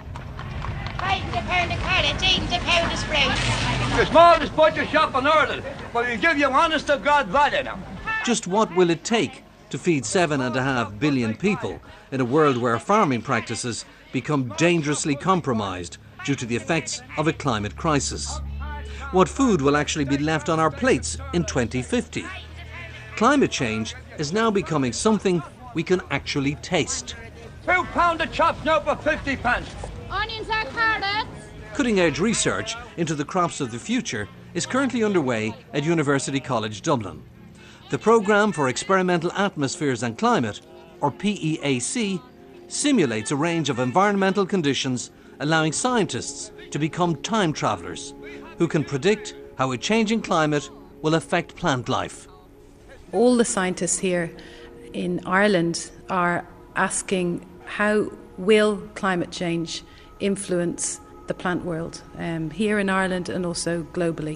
Five a pound of carrots, eight a pound of sprouts. The smallest butcher shop in Ireland, but we'll give you honest to God value now. Just what will it take to feed seven and a half billion people in a world where farming practices become dangerously compromised due to the effects of a climate crisis? What food will actually be left on our plates in twenty fifty? Climate change is now becoming something we can actually taste. Two pound of chops now for fifty pence. Onions or carrots? Cutting-edge research into the crops of the future is currently underway at University College Dublin. The Programme for Experimental Atmospheres and Climate, or P E A C, simulates a range of environmental conditions, allowing scientists to become time travellers who can predict how a changing climate will affect plant life. All the scientists here in Ireland are asking, how will climate change influence the plant world, um, here in Ireland and also globally?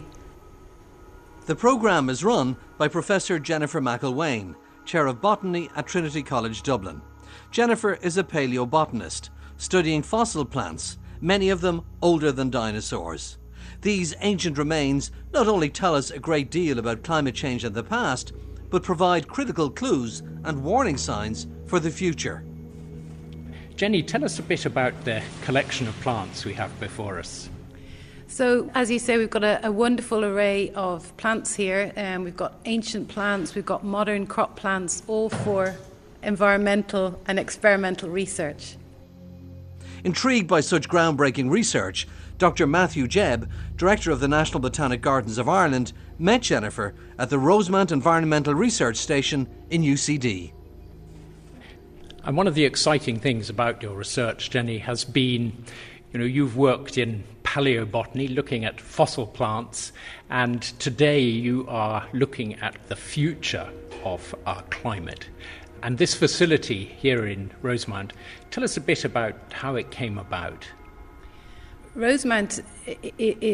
The programme is run by Professor Jennifer McElwain, Chair of Botany at Trinity College Dublin. Jennifer is a paleobotanist, studying fossil plants, many of them older than dinosaurs. These ancient remains not only tell us a great deal about climate change in the past, but provide critical clues and warning signs for the future. Jenny, tell us a bit about the collection of plants we have before us. So, as you say, we've got a, a wonderful array of plants here. Um, we've got ancient plants, we've got modern crop plants, all for environmental and experimental research. Intrigued by such groundbreaking research, Doctor Matthew Jebb, Director of the National Botanic Gardens of Ireland, met Jennifer at the Rosemount Environmental Research Station in U C D. And one of the exciting things about your research, Jenny, has been, you know, you've worked in paleobotany, looking at fossil plants, and today you are looking at the future of our climate. And this facility here in Rosemount, tell us a bit about how it came about. Rosemount, it, it,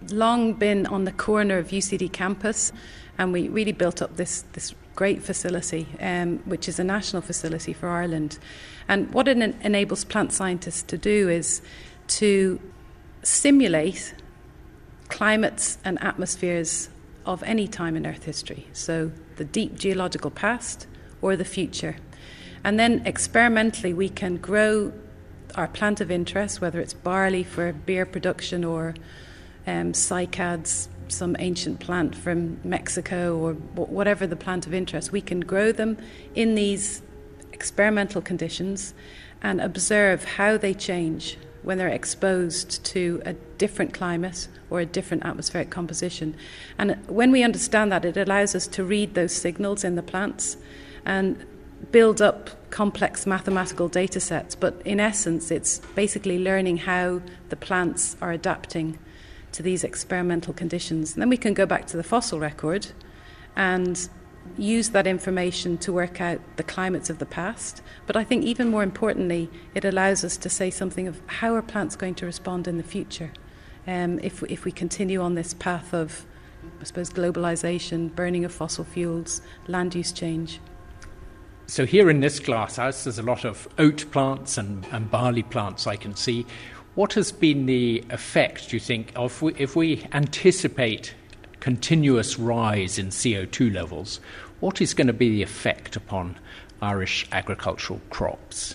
long been on the corner of U C D campus, and we really built up this, this great facility, um, which is a national facility for Ireland. And what it en- enables plant scientists to do is to simulate climates and atmospheres of any time in Earth history, so the deep geological past or the future. And then experimentally we can grow our plant of interest, whether it's barley for beer production or um, cycads, some ancient plant from Mexico, or whatever the plant of interest. We can grow them in these experimental conditions and observe how they change when they're exposed to a different climate or a different atmospheric composition. And when we understand that, it allows us to read those signals in the plants and build up complex mathematical data sets. But in essence, it's basically learning how the plants are adapting to these experimental conditions. And then we can go back to the fossil record and use that information to work out the climates of the past. But I think even more importantly, it allows us to say something of how are plants going to respond in the future um, if, if we continue on this path of, I suppose, globalization, burning of fossil fuels, land use change. So here in this glasshouse, there's a lot of oat plants and, and barley plants I can see. What has been the effect, do you think, of we, if we anticipate continuous rise in C O two levels, what is going to be the effect upon Irish agricultural crops?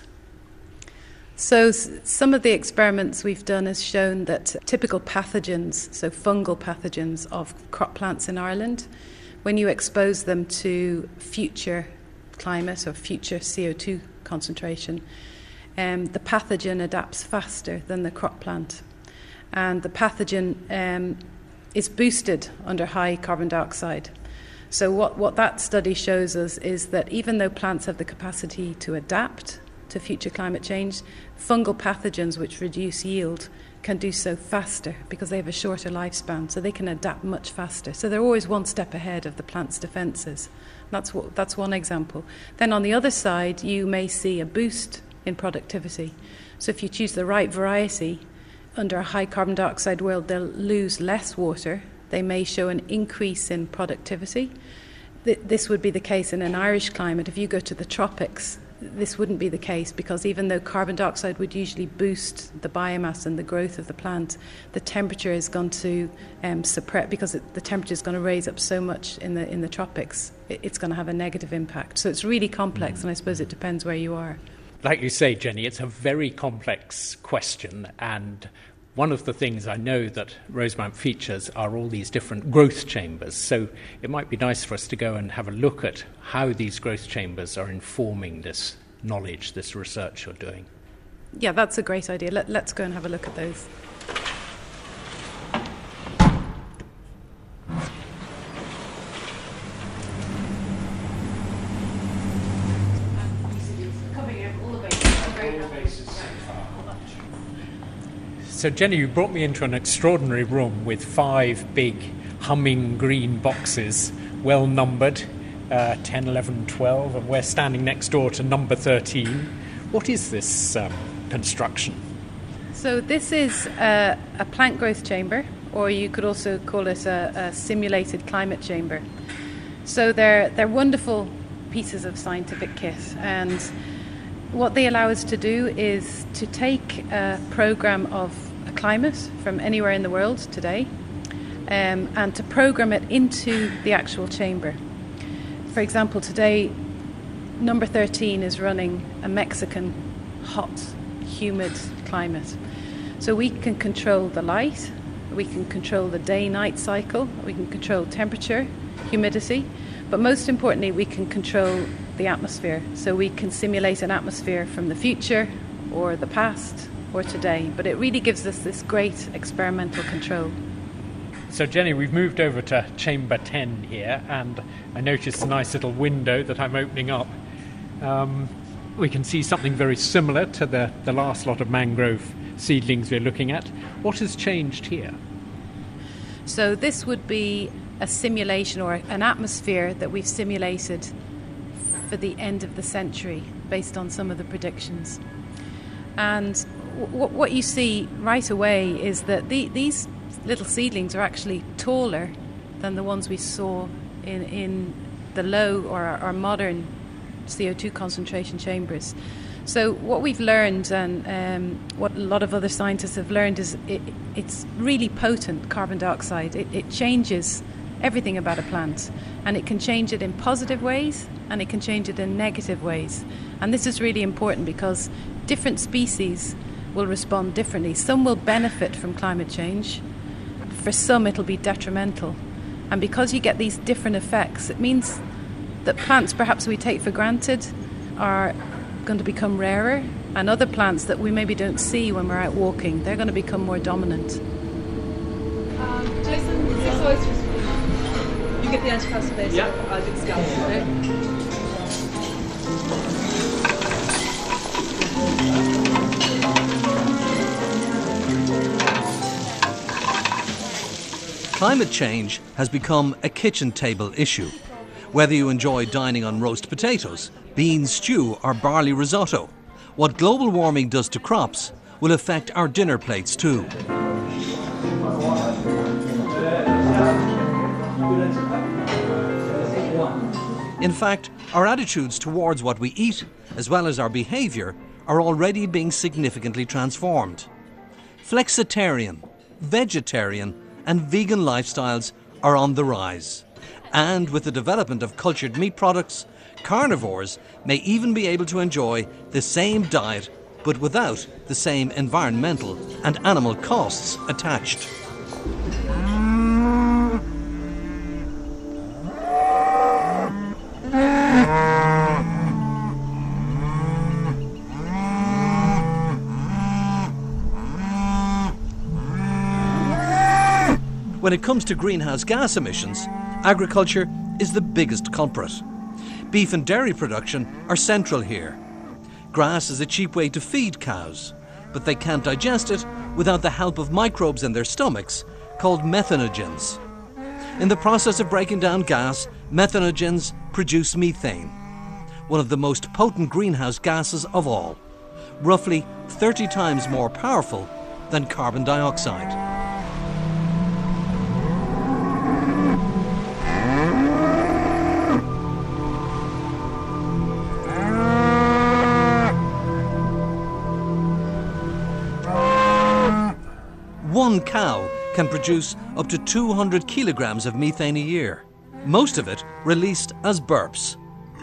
So s- some of the experiments we've done has shown that typical pathogens, so fungal pathogens of crop plants in Ireland, when you expose them to future climate or future C O two concentration, um, the pathogen adapts faster than the crop plant. And the pathogen um, is boosted under high carbon dioxide. So what, what that study shows us is that even though plants have the capacity to adapt to future climate change, fungal pathogens which reduce yield can do so faster because they have a shorter lifespan, so they can adapt much faster. So they're always one step ahead of the plant's defences. That's what, that's one example. Then on the other side, you may see a boost in productivity. So if you choose the right variety, under a high carbon dioxide world, they'll lose less water. They may show an increase in productivity. Th- this would be the case in an Irish climate. If you go to the tropics, this wouldn't be the case, because even though carbon dioxide would usually boost the biomass and the growth of the plant, the temperature is going to um, suppress, because it, the temperature is going to raise up so much in the in the tropics, it, it's going to have a negative impact. So it's really complex, and I suppose it depends where you are. Like you say, Jenny, it's a very complex question, and one of the things I know that Rosemount features are all these different growth chambers. So it might be nice for us to go and have a look at how these growth chambers are informing this knowledge, this research you're doing. Yeah, that's a great idea. Let, let's go and have a look at those. So, Jenny, you brought me into an extraordinary room with five big humming green boxes, well numbered, uh, ten, eleven, twelve, and we're standing next door to number thirteen. What is this um, construction? So this is a, a plant growth chamber, or you could also call it a, a simulated climate chamber. So they're, they're wonderful pieces of scientific kit, and what they allow us to do is to take a program of a climate from anywhere in the world today um, and to program it into the actual chamber. For example, today, number thirteen is running a Mexican hot, humid climate. So we can control the light, we can control the day-night cycle, we can control temperature, humidity, but most importantly, we can control the atmosphere. So we can simulate an atmosphere from the future or the past or today, but it really gives us this great experimental control. So, Jenny, we've moved over to chamber ten here, and I noticed a nice little window that I'm opening up. Um, we can see something very similar to the, the last lot of mangrove seedlings we're looking at. What has changed here? So this would be a simulation or an atmosphere that we've simulated for the end of the century based on some of the predictions. And w- what you see right away is that the, these little seedlings are actually taller than the ones we saw in, in the low or our modern C O two concentration chambers. So what we've learned, and um, what a lot of other scientists have learned, is it, it's really potent carbon dioxide. It, it changes everything about a plant, and it can change it in positive ways and it can change it in negative ways. And this is really important because different species will respond differently. Some will benefit from climate change. For some it'll be detrimental. And because you get these different effects, it means that plants perhaps we take for granted are going to become rarer, and other plants that we maybe don't see when we're out walking, they're going to become more dominant. Um, Jason, six oysters. You get the anti-pasta base. Yeah. I'll do the scallops. Okay. Climate change has become a kitchen table issue. Whether you enjoy dining on roast potatoes, bean stew or barley risotto, what global warming does to crops will affect our dinner plates too. In fact, our attitudes towards what we eat, as well as our behaviour, are already being significantly transformed. Flexitarian, vegetarian and vegan lifestyles are on the rise. And with the development of cultured meat products, carnivores may even be able to enjoy the same diet but without the same environmental and animal costs attached. When it comes to greenhouse gas emissions, agriculture is the biggest culprit. Beef and dairy production are central here. Grass is a cheap way to feed cows, but they can't digest it without the help of microbes in their stomachs called methanogens. In the process of breaking down gas, methanogens produce methane, one of the most potent greenhouse gases of all, roughly thirty times more powerful than carbon dioxide. One cow can produce up to two hundred kilograms of methane a year, most of it released as burps.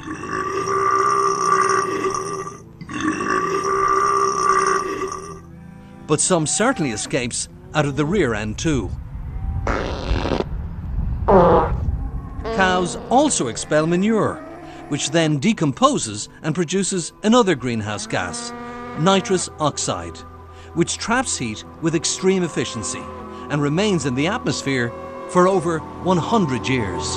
But some certainly escapes out of the rear end too. Cows also expel manure, which then decomposes and produces another greenhouse gas, nitrous oxide, which traps heat with extreme efficiency and remains in the atmosphere for over one hundred years.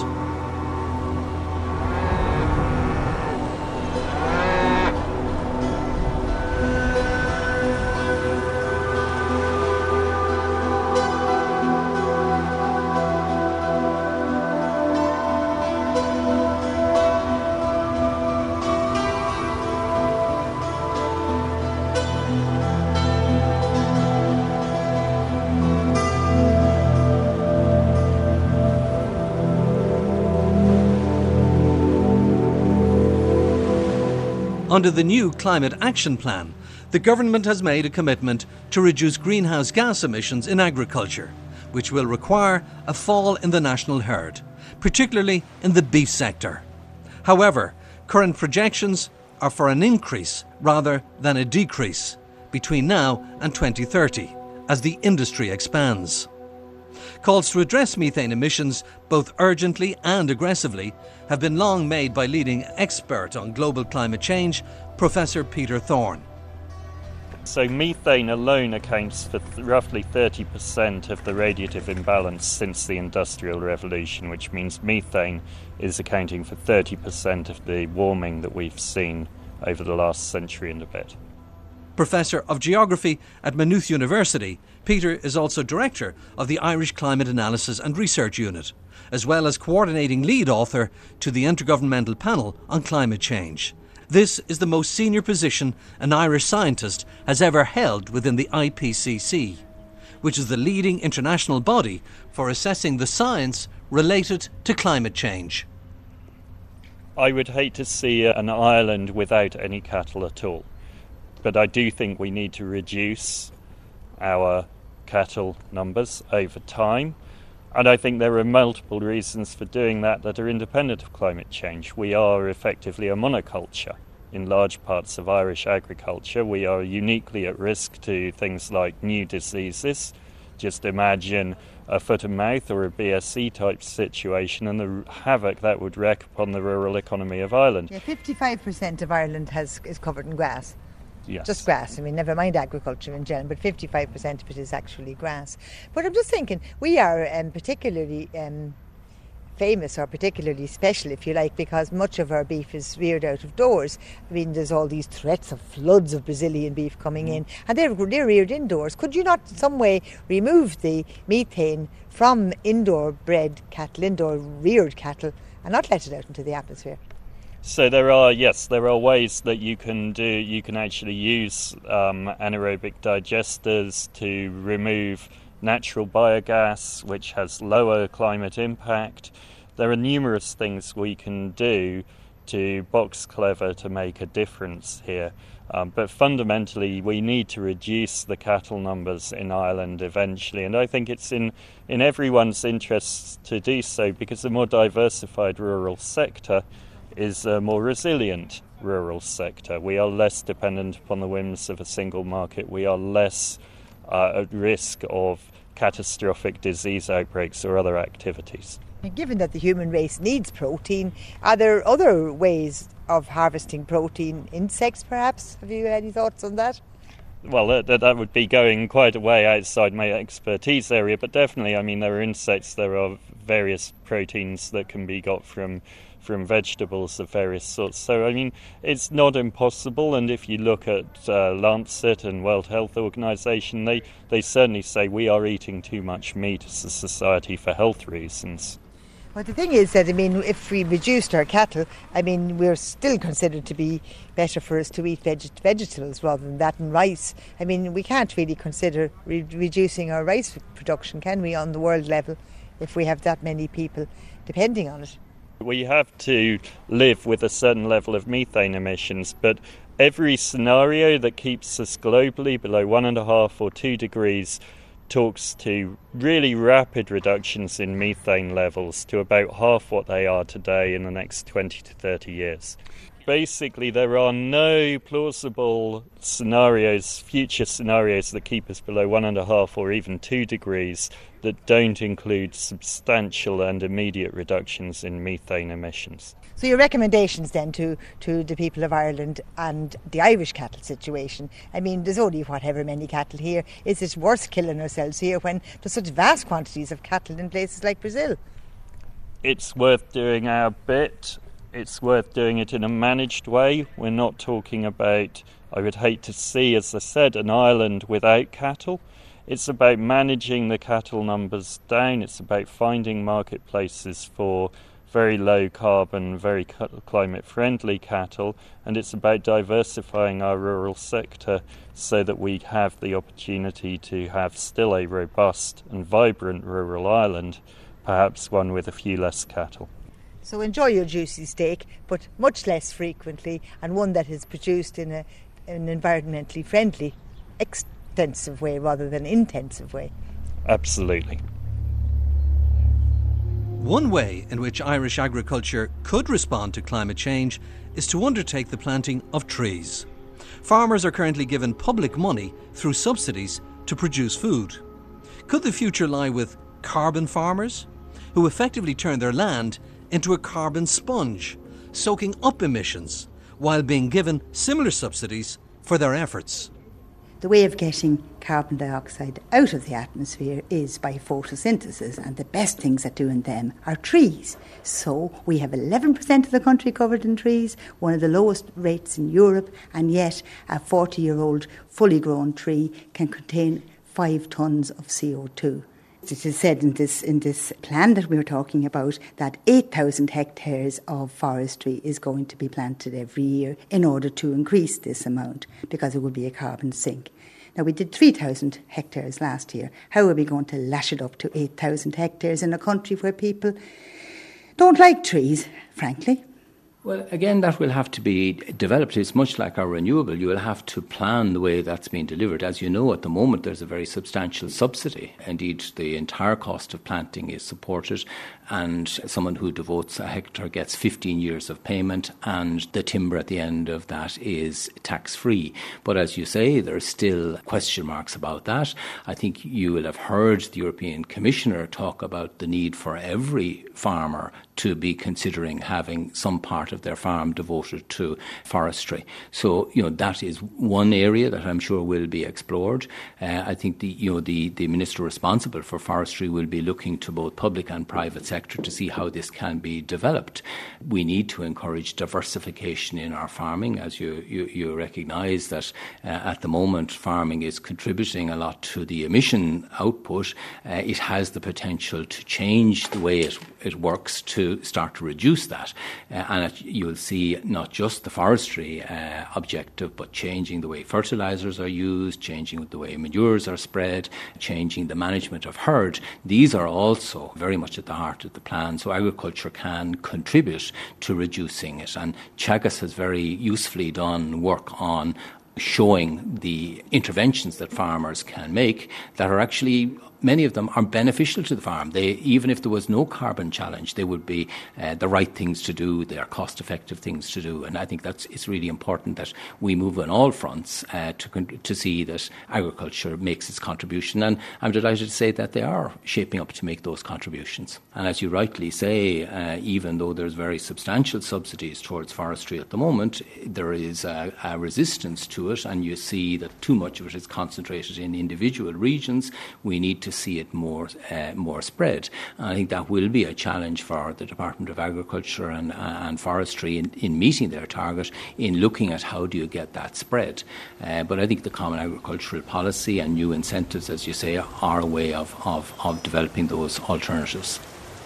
Under the new Climate Action Plan, the government has made a commitment to reduce greenhouse gas emissions in agriculture, which will require a fall in the national herd, particularly in the beef sector. However, current projections are for an increase rather than a decrease between now and twenty thirty, as the industry expands. Calls to address methane emissions both urgently and aggressively have been long made by leading expert on global climate change, Professor Peter Thorne. So methane alone accounts for th- roughly thirty percent of the radiative imbalance since the Industrial Revolution, which means methane is accounting for thirty percent of the warming that we've seen over the last century and a bit. Professor of Geography at Maynooth University, Peter is also Director of the Irish Climate Analysis and Research Unit, as well as coordinating lead author to the Intergovernmental Panel on Climate Change. This is the most senior position an Irish scientist has ever held within the I P C C. which is the leading international body for assessing the science related to climate change. I would hate to see an island without any cattle at all, but I do think we need to reduce our cattle numbers over time, and I think there are multiple reasons for doing that that are independent of climate change. We are effectively a monoculture in large parts of Irish agriculture. We are uniquely at risk to things like new diseases. Just imagine a foot and mouth or a B S E type situation and the havoc that would wreak upon the rural economy of Ireland. Yeah, fifty-five percent of Ireland has is covered in grass. Yes. Just grass. I mean, never mind agriculture in general, but fifty-five percent of it is actually grass. But I'm just thinking, we are um, particularly um, famous or particularly special, if you like, because much of our beef is reared out of doors. I mean, there's all these threats of floods of Brazilian beef coming in, and they're, they're reared indoors. Could you not in some way remove the methane from indoor bred cattle, indoor reared cattle, and not let it out into the atmosphere? So there are, yes, there are ways that you can do, you can actually use um, anaerobic digesters to remove natural biogas, which has lower climate impact. There are numerous things we can do to box clever to make a difference here. Um, but fundamentally, we need to reduce the cattle numbers in Ireland eventually. And I think it's in, in everyone's interests to do so, because a more diversified rural sector is a more resilient rural sector. We are less dependent upon the whims of a single market. We are less uh, at risk of catastrophic disease outbreaks or other activities. Given that the human race needs protein, are there other ways of harvesting protein? Insects, perhaps? Have you any thoughts on that? Well, that, that would be going quite a way outside my expertise area, but definitely, I mean, there are insects, there are various proteins that can be got from from vegetables of various sorts. So, I mean, it's not impossible, and if you look at uh, Lancet and World Health Organization, they, they certainly say we are eating too much meat as a society for health reasons. Well, the thing is that, I mean, if we reduced our cattle, I mean, we're still considered to be better for us to eat veg- vegetables rather than that and rice. I mean, we can't really consider re- reducing our rice production, can we, on the world level, if we have that many people depending on it? We have to live with a certain level of methane emissions, but every scenario that keeps us globally below one and a half or two degrees talks to really rapid reductions in methane levels to about half what they are today in the next twenty to thirty years. Basically, there are no plausible scenarios, future scenarios that keep us below one and a half or even two degrees that don't include substantial and immediate reductions in methane emissions. So your recommendations then to, to the people of Ireland and the Irish cattle situation, I mean, there's only whatever many cattle here. Is it worth killing ourselves here when there's such vast quantities of cattle in places like Brazil? It's worth doing our bit. It's worth doing it in a managed way. We're not talking about, I would hate to see, as I said, an island without cattle. It's about managing the cattle numbers down. It's about finding marketplaces for very low carbon, very climate friendly cattle, and it's about diversifying our rural sector so that we have the opportunity to have still a robust and vibrant rural Ireland, perhaps one with a few less cattle. So enjoy your juicy steak, but much less frequently, and one that is produced in a, an environmentally friendly, extensive way rather than intensive way. Absolutely. One way in which Irish agriculture could respond to climate change is to undertake the planting of trees. Farmers are currently given public money through subsidies to produce food. Could the future lie with carbon farmers, who effectively turn their land into a carbon sponge, soaking up emissions while being given similar subsidies for their efforts? The way of getting carbon dioxide out of the atmosphere is by photosynthesis, and the best things at doing them are trees. So we have eleven percent of the country covered in trees, one of the lowest rates in Europe, and yet a forty-year-old fully grown tree can contain five tonnes of C O two. It is said in this in this plan that we were talking about that eight thousand hectares of forestry is going to be planted every year in order to increase this amount, because it would be a carbon sink. Now, we did three thousand hectares last year. How are we going to lash it up to eight thousand hectares in a country where people don't like trees, frankly? Well, again, that will have to be developed. It's much like our renewable. You will have to plan the way that's being delivered. As you know, at the moment, there's a very substantial subsidy. Indeed, the entire cost of planting is supported, and someone who devotes a hectare gets fifteen years of payment, and the timber at the end of that is tax-free. But as you say, there are still question marks about that. I think you will have heard the European Commissioner talk about the need for every farmer to be considering having some part of their farm devoted to forestry. So, you know, that is one area that I'm sure will be explored. Uh, I think the, you know, the, the minister responsible for forestry will be looking to both public and private sector to see how this can be developed. We need to encourage diversification in our farming, as you, you, you recognise that uh, at the moment farming is contributing a lot to the emission output. Uh, it has the potential to change the way it, it works to start to reduce that. Uh, and it, you'll see not just the forestry uh, objective, but changing the way fertilisers are used, changing the way manures are spread, changing the management of herd. These are also very much at the heart of the plan, so agriculture can contribute to reducing it. And Teagasc has very usefully done work on showing the interventions that farmers can make that are actually, many of them are beneficial to the farm. They, even if there was no carbon challenge, they would be uh, the right things to do. They are cost-effective things to do, and I think that's it's really important that we move on all fronts uh, to to see that agriculture makes its contribution. And I'm delighted to say that they are shaping up to make those contributions. And as you rightly say, uh, even though there's very substantial subsidies towards forestry at the moment, there is a, a resistance to it, and you see that too much of it is concentrated in individual regions. We need to see it more uh, more spread. And I think that will be a challenge for the Department of Agriculture and, uh, and Forestry in, in meeting their target, in looking at how do you get that spread. Uh, but I think the Common Agricultural Policy and new incentives, as you say, are a way of, of, of developing those alternatives.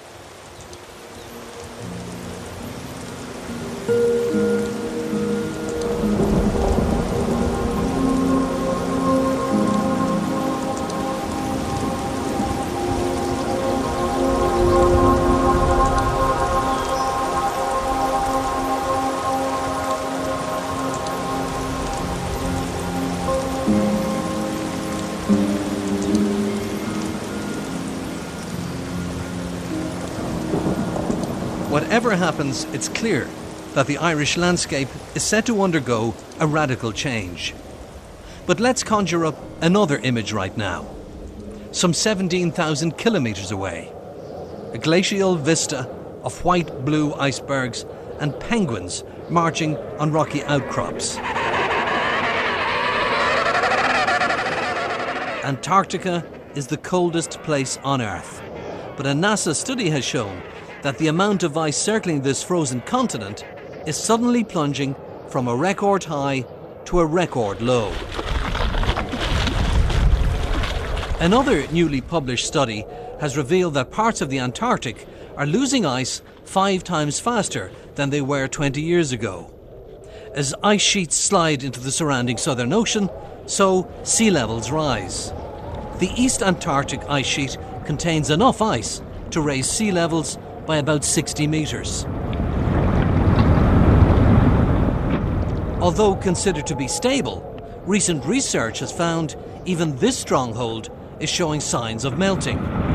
Whatever happens, it's clear that the Irish landscape is set to undergo a radical change. But let's conjure up another image right now. Some seventeen thousand kilometres away, a glacial vista of white-blue icebergs and penguins marching on rocky outcrops. Antarctica is the coldest place on Earth, but a NASA study has shown that the amount of ice circling this frozen continent is suddenly plunging from a record high to a record low. Another newly published study has revealed that parts of the Antarctic are losing ice five times faster than they were twenty years ago. As ice sheets slide into the surrounding Southern Ocean, so sea levels rise. The East Antarctic ice sheet contains enough ice to raise sea levels by about sixty metres. Although considered to be stable, recent research has found even this stronghold is showing signs of melting.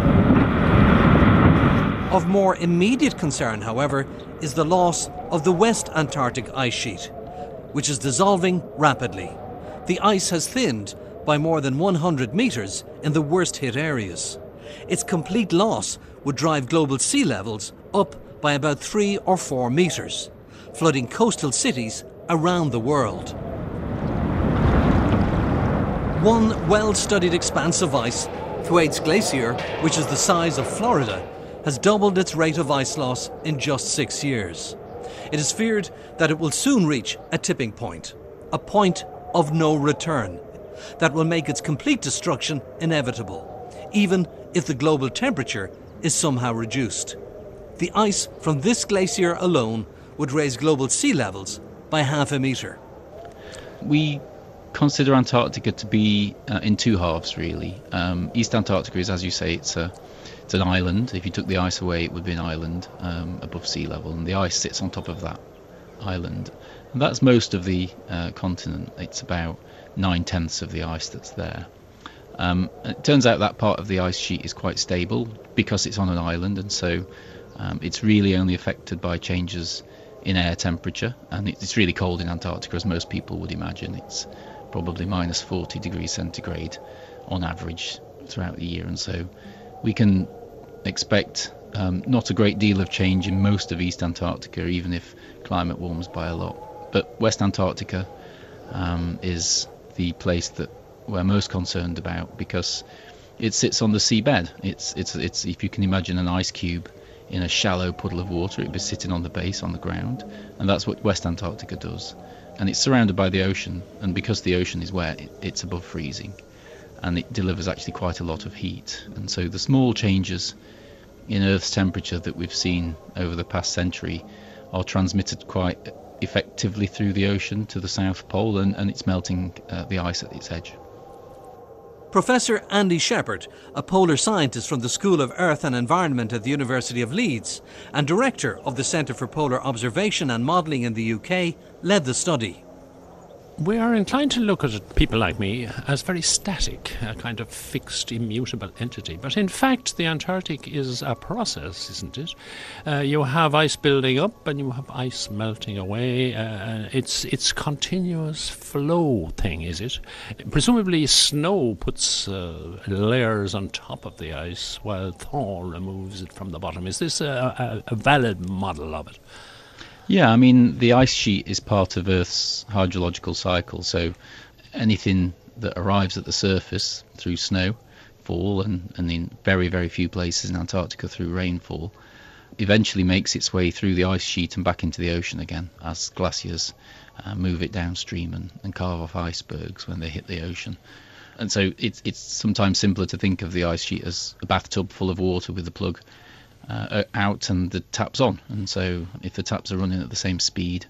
Of more immediate concern, however, is the loss of the West Antarctic ice sheet, which is dissolving rapidly. The ice has thinned by more than one hundred metres in the worst hit areas. Its complete loss would drive global sea levels up by about three or four metres, flooding coastal cities around the world. One well-studied expanse of ice, Thwaites Glacier, which is the size of Florida, has doubled its rate of ice loss in just six years. It is feared that it will soon reach a tipping point, a point of no return, that will make its complete destruction inevitable, even if the global temperature is somehow reduced. The ice from this glacier alone would raise global sea levels by half a metre. We consider Antarctica to be uh, in two halves, really. Um, East Antarctica is, as you say, it's a it's an island. If you took the ice away, it would be an island um, above sea level, and the ice sits on top of that island. And that's most of the uh, continent. It's about nine-tenths of the ice that's there. Um, it turns out that part of the ice sheet is quite stable because it's on an island, and so um, it's really only affected by changes in air temperature, and it's really cold in Antarctica, as most people would imagine. It's probably minus forty degrees centigrade on average throughout the year, and so we can expect um, not a great deal of change in most of East Antarctica, even if climate warms by a lot. But West Antarctica um, is the place that we're most concerned about because it sits on the seabed. It's, it's, it's, if you can imagine an ice cube in a shallow puddle of water, it'd be sitting on the base, on the ground, and that's what West Antarctica does. And it's surrounded by the ocean, and because the ocean is wet, it, it's above freezing, and it delivers actually quite a lot of heat. And so the small changes in Earth's temperature that we've seen over the past century are transmitted quite effectively through the ocean to the South Pole, and, and it's melting uh, the ice at its edge. Professor Andy Shepherd, a polar scientist from the School of Earth and Environment at the University of Leeds and director of the Centre for Polar Observation and Modelling in the U K, led the study. We are inclined to look at people like me as very static, a kind of fixed, immutable entity. But in fact, the Antarctic is a process, isn't it? Uh, you have ice building up and you have ice melting away. Uh, it's it's continuous flow thing, is it? Presumably snow puts uh, layers on top of the ice while thaw removes it from the bottom. Is this a, a, a valid model of it? Yeah, I mean, the ice sheet is part of Earth's hydrological cycle, so anything that arrives at the surface through snowfall and, and in very, very few places in Antarctica through rainfall eventually makes its way through the ice sheet and back into the ocean again as glaciers uh, move it downstream and, and carve off icebergs when they hit the ocean. And so it's, it's sometimes simpler to think of the ice sheet as a bathtub full of water with the plug Uh, out and the tap's on, and so if the taps are running at the same speed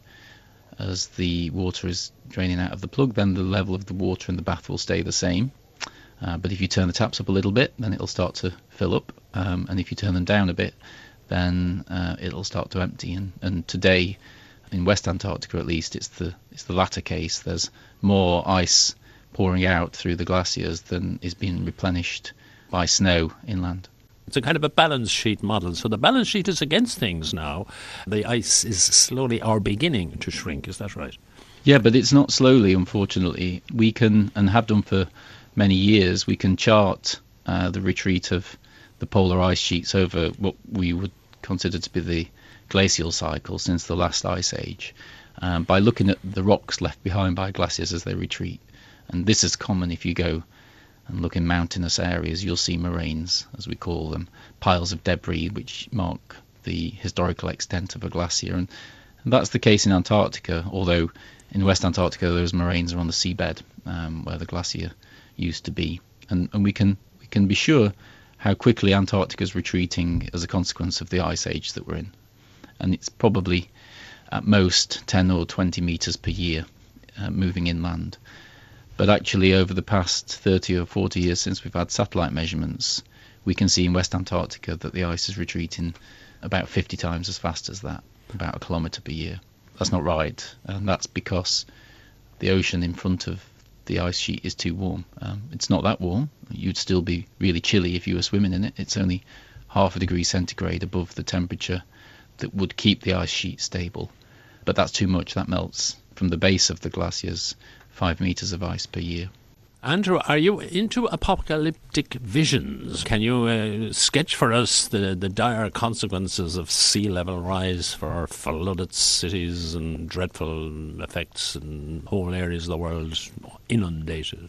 as the water is draining out of the plug, then the level of the water in the bath will stay the same. Uh, but if you turn the taps up a little bit, then it'll start to fill up, um, and if you turn them down a bit, then uh, it'll start to empty. And, and today, in West Antarctica at least, it's the it's the latter case. There's more ice pouring out through the glaciers than is being replenished by snow inland. It's a kind of a balance sheet model. So the balance sheet is against things now. The ice is slowly or beginning to shrink. Is that right? Yeah, but it's not slowly, unfortunately. We can, and have done for many years, we can chart uh, the retreat of the polar ice sheets over what we would consider to be the glacial cycle since the last ice age um, by looking at the rocks left behind by glaciers as they retreat. And this is common if you go and look in mountainous areas. You'll see moraines, as we call them, piles of debris which mark the historical extent of a glacier. And, and that's the case in Antarctica, although in West Antarctica those moraines are on the seabed um, where the glacier used to be. And, and we can we can be sure how quickly Antarctica is retreating as a consequence of the ice age that we're in. And it's probably at most ten or twenty metres per year uh, moving inland. But actually, over the past thirty or forty years since we've had satellite measurements, we can see in West Antarctica that the ice is retreating about fifty times as fast as that, about a kilometre per year. That's not right, and that's because the ocean in front of the ice sheet is too warm. Um, it's not that warm. You'd still be really chilly if you were swimming in it. It's only half a degree centigrade above the temperature that would keep the ice sheet stable. But that's too much. That melts from the base of the glaciers five metres of ice per year. Andrew, are you into apocalyptic visions? Can you uh, sketch for us the, the dire consequences of sea level rise for flooded cities and dreadful effects in whole areas of the world inundated?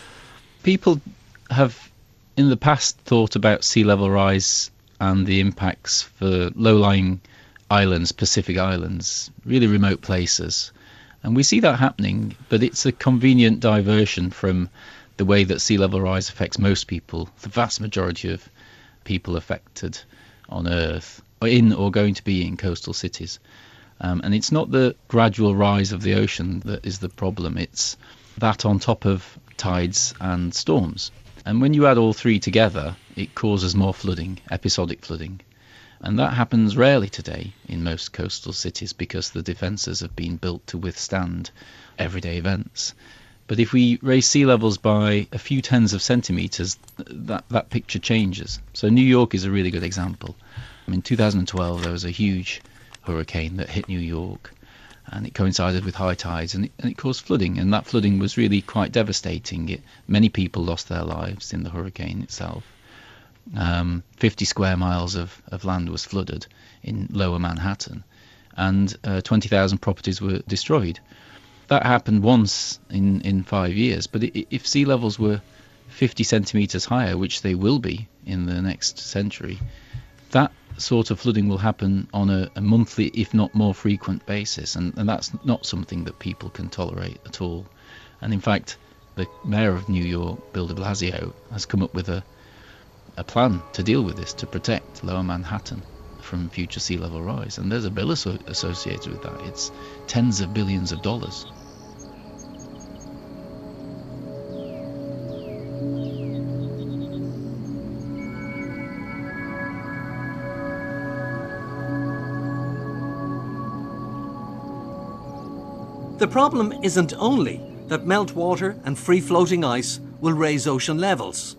People have in the past thought about sea level rise and the impacts for low-lying islands, Pacific islands, really remote places. And we see that happening, but it's a convenient diversion from the way that sea level rise affects most people, the vast majority of people affected on Earth, or in or going to be in coastal cities. Um, and it's not the gradual rise of the ocean that is the problem, it's that on top of tides and storms. And when you add all three together, it causes more flooding, episodic flooding. And that happens rarely today in most coastal cities because the defences have been built to withstand everyday events. But if we raise sea levels by a few tens of centimetres, that, that picture changes. So New York is a really good example. I mean, in two thousand twelve there was a huge hurricane that hit New York, and it coincided with high tides, and it, and it caused flooding, and that flooding was really quite devastating. It, many people lost their lives in the hurricane itself. Um, fifty square miles of, of land was flooded in lower Manhattan, and uh, twenty thousand properties were destroyed. That happened once in, in five years, but it, if sea levels were fifty centimetres higher, which they will be in the next century, that sort of flooding will happen on a, a monthly, if not more frequent basis, and, and that's not something that people can tolerate at all. And in fact, the mayor of New York, Bill de Blasio, has come up with a, a plan to deal with this, to protect lower Manhattan from future sea level rise. And there's a bill aso- associated with that. It's tens of billions of dollars. The problem isn't only that meltwater and free-floating ice will raise ocean levels.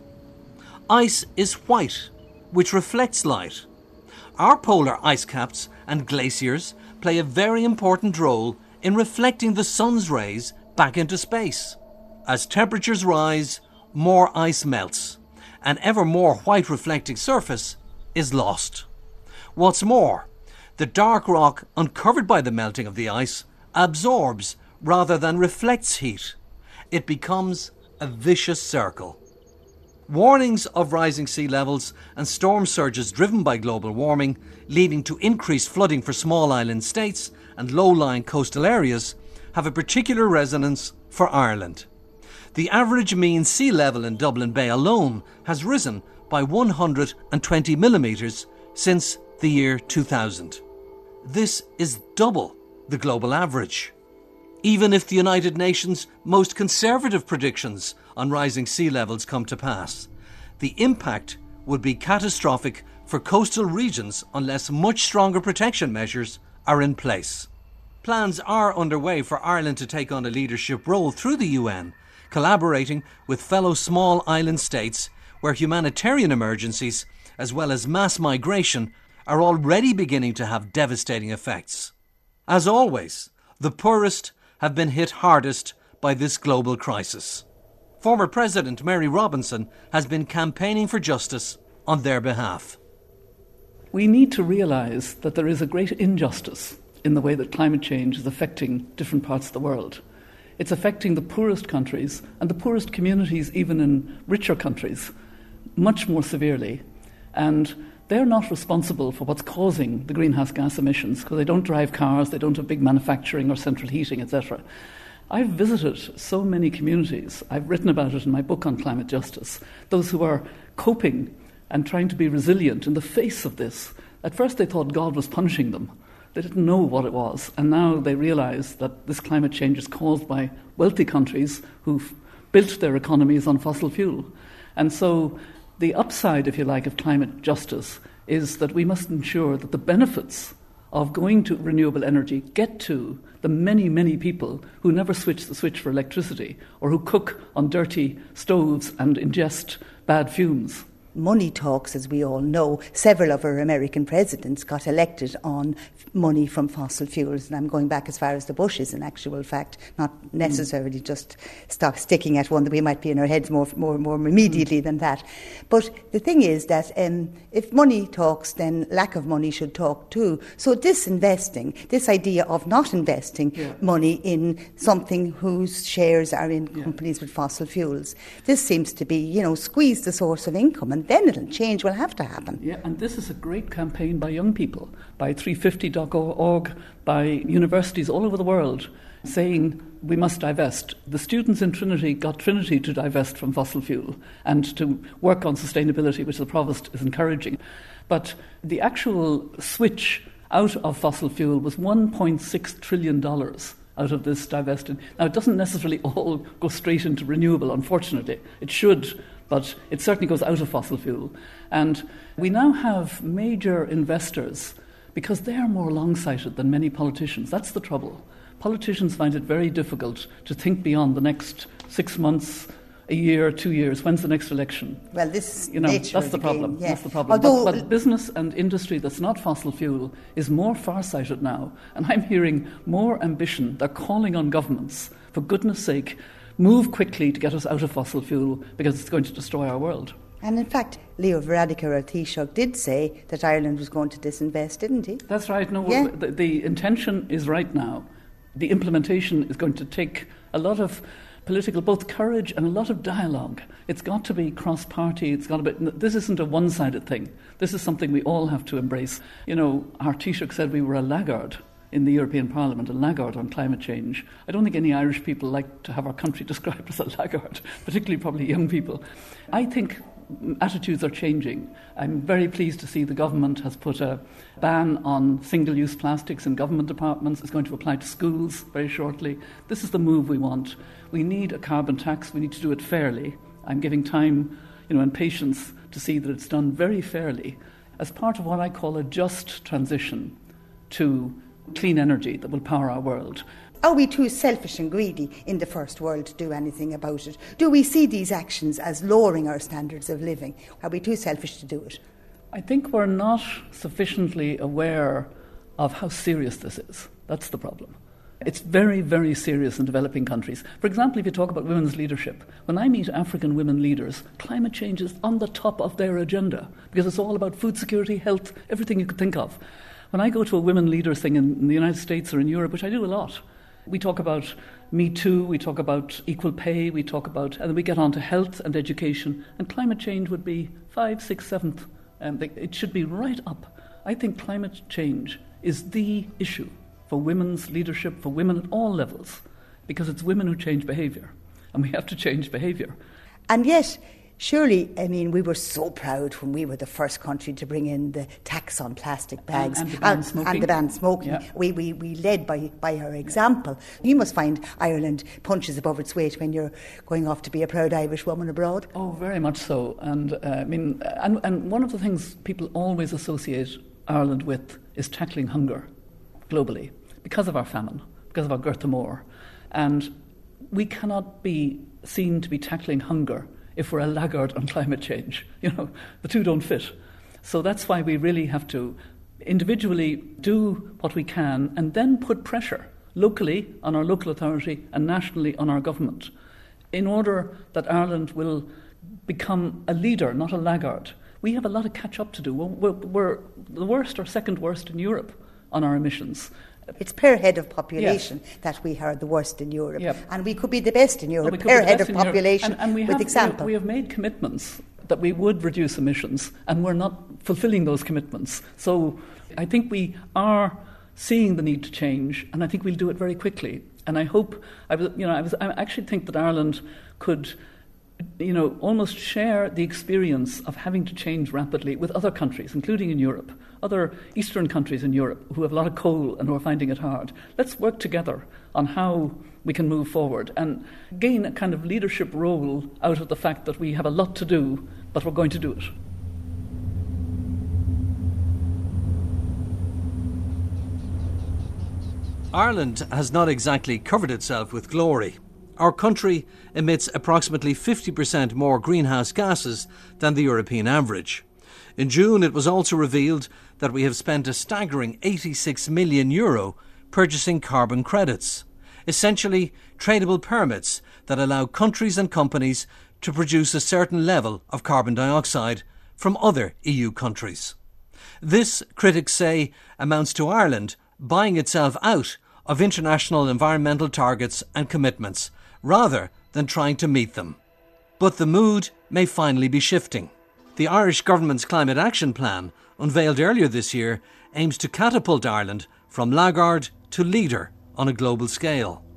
Ice is white, which reflects light. Our polar ice caps and glaciers play a very important role in reflecting the sun's rays back into space. As temperatures rise, more ice melts, and ever more white reflecting surface is lost. What's more, the dark rock uncovered by the melting of the ice absorbs rather than reflects heat. It becomes a vicious circle. Warnings of rising sea levels and storm surges driven by global warming, leading to increased flooding for small island states and low-lying coastal areas, have a particular resonance for Ireland. The average mean sea level in Dublin Bay alone has risen by one hundred twenty millimetres since the year two thousand. This is double the global average. Even if the United Nations' most conservative predictions on rising sea levels come to pass, the impact would be catastrophic for coastal regions unless much stronger protection measures are in place. Plans are underway for Ireland to take on a leadership role through the U N, collaborating with fellow small island states where humanitarian emergencies, as well as mass migration, are already beginning to have devastating effects. As always, the poorest have been hit hardest by this global crisis. Former President Mary Robinson has been campaigning for justice on their behalf. We need to realise that there is a great injustice in the way that climate change is affecting different parts of the world. It's affecting the poorest countries and the poorest communities, even in richer countries, much more severely. And they're not responsible for what's causing the greenhouse gas emissions because they don't drive cars, they don't have big manufacturing or central heating, et cetera. I've visited so many communities. I've written about it in my book on climate justice. Those who are coping and trying to be resilient in the face of this. At first they thought God was punishing them. They didn't know what it was. And now they realise that this climate change is caused by wealthy countries who've built their economies on fossil fuel. And so the upside, if you like, of climate justice is that we must ensure that the benefits of going to renewable energy get to the many, many people who never switch the switch for electricity or who cook on dirty stoves and ingest bad fumes. Money talks, as we all know. Several of our American presidents got elected on money from fossil fuels, and I'm going back as far as the Bushes, in actual fact, not necessarily mm. just stop sticking at one that we might be in our heads more more, more immediately mm. than that. But the thing is that um, if money talks, then lack of money should talk too. So disinvesting, this idea of not investing yeah. money in something whose shares are in yeah. companies with fossil fuels, this seems to be, you know, squeeze the source of income, and then it'll change will have to happen. Yeah, and this is a great campaign by young people, by three fifty dot org, by universities all over the world, saying we must divest. The students in Trinity got Trinity to divest from fossil fuel and to work on sustainability, which the Provost is encouraging. But the actual switch out of fossil fuel was one point six trillion dollars out of this divested. Now, it doesn't necessarily all go straight into renewable, unfortunately. It should, but it certainly goes out of fossil fuel. And we now have major investors because they are more long-sighted than many politicians. That's the trouble. Politicians find it very difficult to think beyond the next six months, a year, two years. When's the next election? Well, this you know, nature that's of the, the problem. game, yeah. That's the problem. Although, but, but business and industry that's not fossil fuel is more far-sighted now, and I'm hearing more ambition. They're calling on governments, for goodness sake, move quickly to get us out of fossil fuel because it's going to destroy our world. And in fact, Leo Varadkar or Taoiseach did say that Ireland was going to disinvest, didn't he? That's right. No, yeah. the, the intention is right now. The implementation is going to take a lot of political, both courage and a lot of dialogue. It's got to be cross-party. It's got to be. This isn't a one-sided thing. This is something we all have to embrace. You know, our Taoiseach said we were a laggard in the European Parliament, a laggard on climate change. I don't think any Irish people like to have our country described as a laggard, particularly probably young people. I think attitudes are changing. I'm very pleased to see the government has put a ban on single-use plastics in government departments. It's going to apply to schools very shortly. This is the move we want. We need a carbon tax. We need to do it fairly. I'm giving time, you know, and patience to see that it's done very fairly as part of what I call a just transition to clean energy that will power our world. Are we too selfish and greedy in the first world to do anything about it? Do we see these actions as lowering our standards of living? Are we too selfish to do it? I think we're not sufficiently aware of how serious this is. That's the problem. It's very, very serious in developing countries. For example, if you talk about women's leadership, when I meet African women leaders, climate change is on the top of their agenda because it's all about food security, health, everything you could think of. When I go to a women leaders thing in, in the United States or in Europe, which I do a lot, we talk about Me Too, we talk about equal pay, we talk about, and then we get on to health and education, and climate change would be five, six, seventh. Um, it should be right up. I think climate change is the issue for women's leadership, for women at all levels, because it's women who change behaviour, and we have to change behaviour. And yet, surely, I mean, we were so proud when we were the first country to bring in the tax on plastic bags and, and the ban and, smoking. And the ban smoking. Yeah. We, we, we led by, by our example. You must find Ireland punches above its weight when you're going off to be a proud Irish woman abroad. Oh, very much so. And uh, I mean, and, and one of the things people always associate Ireland with is tackling hunger globally because of our famine, because of our Girth Mór. And we cannot be seen to be tackling hunger if we're a laggard on climate change. You know, the two don't fit. So that's why we really have to individually do what we can and then put pressure locally on our local authority and nationally on our government in order that Ireland will become a leader, not a laggard. We have a lot of catch-up to do. We're, we're the worst or second worst in Europe on our emissions. It's per head of population yes. that we are the worst in Europe. Yep. And we could be the best in Europe, oh, per head of population, and, and we with have, example. We have made commitments that we would reduce emissions, and we're not fulfilling those commitments. So I think we are seeing the need to change, and I think we'll do it very quickly. And I hope, I was, you know, I, was, I actually think that Ireland could, you know, almost share the experience of having to change rapidly with other countries, including in Europe, other eastern countries in Europe who have a lot of coal and who are finding it hard. Let's work together on how we can move forward and gain a kind of leadership role out of the fact that we have a lot to do, but we're going to do it. Ireland has not exactly covered itself with glory. Our country emits approximately fifty percent more greenhouse gases than the European average. In June, it was also revealed that we have spent a staggering eighty-six million euro purchasing carbon credits, essentially tradable permits that allow countries and companies to produce a certain level of carbon dioxide from other E U countries. This, critics say, amounts to Ireland buying itself out of international environmental targets and commitments, rather than trying to meet them. But the mood may finally be shifting. The Irish government's Climate Action Plan, unveiled earlier this year, aims to catapult Ireland from laggard to leader on a global scale.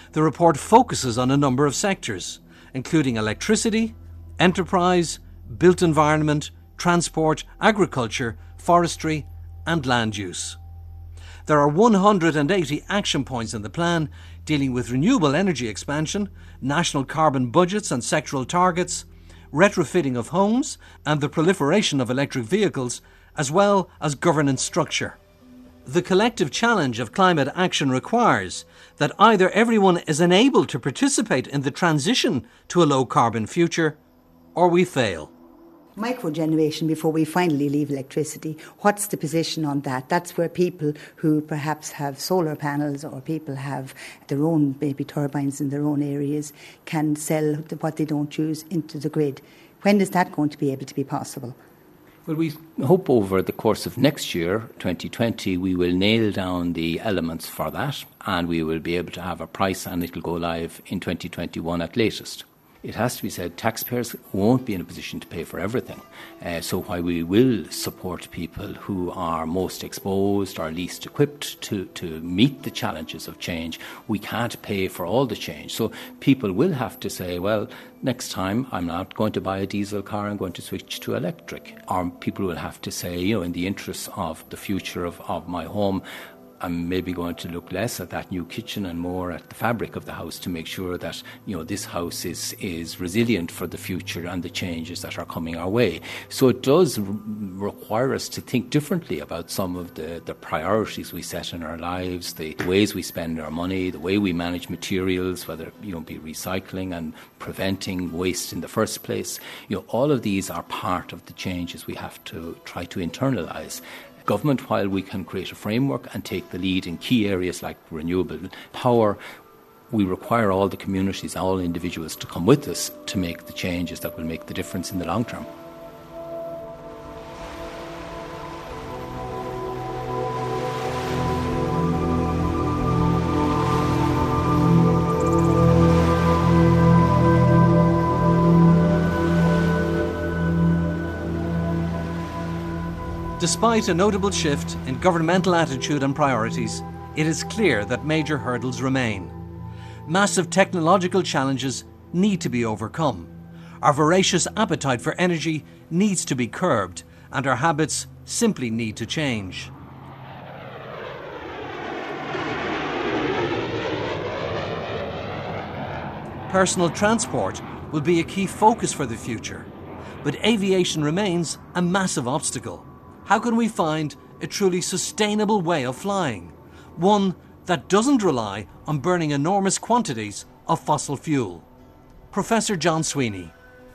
The report focuses on a number of sectors, including electricity, enterprise, built environment, transport, agriculture, forestry and land use. There are one hundred eighty action points in the plan dealing with renewable energy expansion, national carbon budgets and sectoral targets, retrofitting of homes and the proliferation of electric vehicles, as well as governance structure. The collective challenge of climate action requires that either everyone is enabled to participate in the transition to a low-carbon future, or we fail. Microgeneration before we finally leave electricity, what's the position on that? That's where people who perhaps have solar panels or people have their own maybe turbines in their own areas can sell what they don't use into the grid. When is that going to be able to be possible? Well, we hope over the course of next year, twenty twenty, we will nail down the elements for that and we will be able to have a price and it will go live in twenty twenty-one at latest. It has to be said, taxpayers won't be in a position to pay for everything. Uh, so while we will support people who are most exposed or least equipped to, to meet the challenges of change, we can't pay for all the change. So people will have to say, well, next time I'm not going to buy a diesel car, I'm going to switch to electric. Or people will have to say, you know, in the interests of the future of, of my home, I'm maybe going to look less at that new kitchen and more at the fabric of the house to make sure that, you know, this house is, is resilient for the future and the changes that are coming our way. So it does r- require us to think differently about some of the, the priorities we set in our lives, the ways we spend our money, the way we manage materials, whether, you know, be recycling and preventing waste in the first place. You know, all of these are part of the changes we have to try to internalise. Government, while we can create a framework and take the lead in key areas like renewable power, we require all the communities, all individuals to come with us to make the changes that will make the difference in the long term. Despite a notable shift in governmental attitude and priorities, it is clear that major hurdles remain. Massive technological challenges need to be overcome. Our voracious appetite for energy needs to be curbed, and our habits simply need to change. Personal transport will be a key focus for the future, but aviation remains a massive obstacle. How can we find a truly sustainable way of flying? One that doesn't rely on burning enormous quantities of fossil fuel. Professor John Sweeney.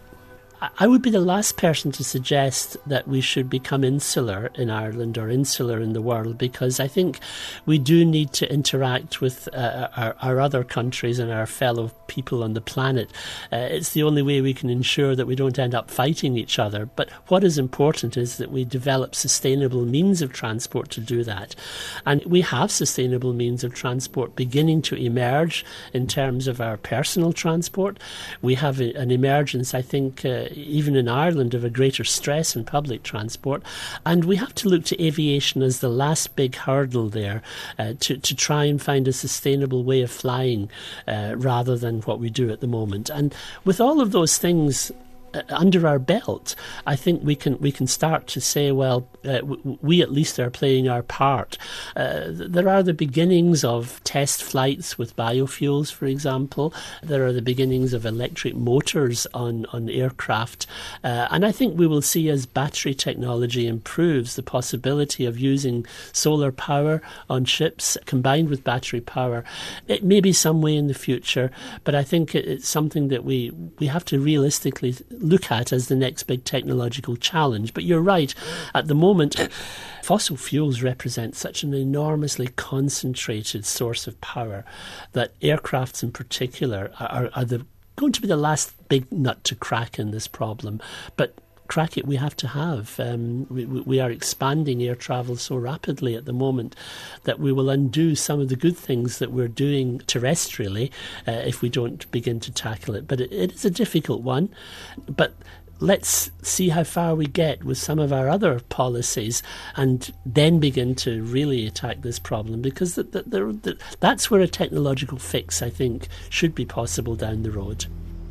I would be the last person to suggest that we should become insular in Ireland or insular in the world, because I think we do need to interact with uh, our, our other countries and our fellow people on the planet. Uh, it's the only way we can ensure that we don't end up fighting each other. But what is important is that we develop sustainable means of transport to do that. And we have sustainable means of transport beginning to emerge in terms of our personal transport. We have a, an emergence, I think, uh, even in Ireland, of a greater stress in public transport. And we have to look to aviation as the last big hurdle there uh, to, to try and find a sustainable way of flying uh, rather than what we do at the moment. And with all of those things Uh, under our belt, I think we can we can start to say, well, uh, w- we at least are playing our part. Uh, th- there are the beginnings of test flights with biofuels, for example. There are the beginnings of electric motors on, on aircraft. Uh, and I think we will see, as battery technology improves, the possibility of using solar power on ships combined with battery power. It may be some way in the future, but I think it, it's something that we, we have to realistically look at as the next big technological challenge. But you're right, at the moment fossil fuels represent such an enormously concentrated source of power that aircrafts in particular are, are the, going to be the last big nut to crack in this problem. But crack it we have to have. Um, we, we are expanding air travel so rapidly at the moment that we will undo some of the good things that we're doing terrestrially uh, if we don't begin to tackle it. But it, it is a difficult one. But let's see how far we get with some of our other policies and then begin to really attack this problem, because the, the, the, the, that's where a technological fix, I think, should be possible down the road.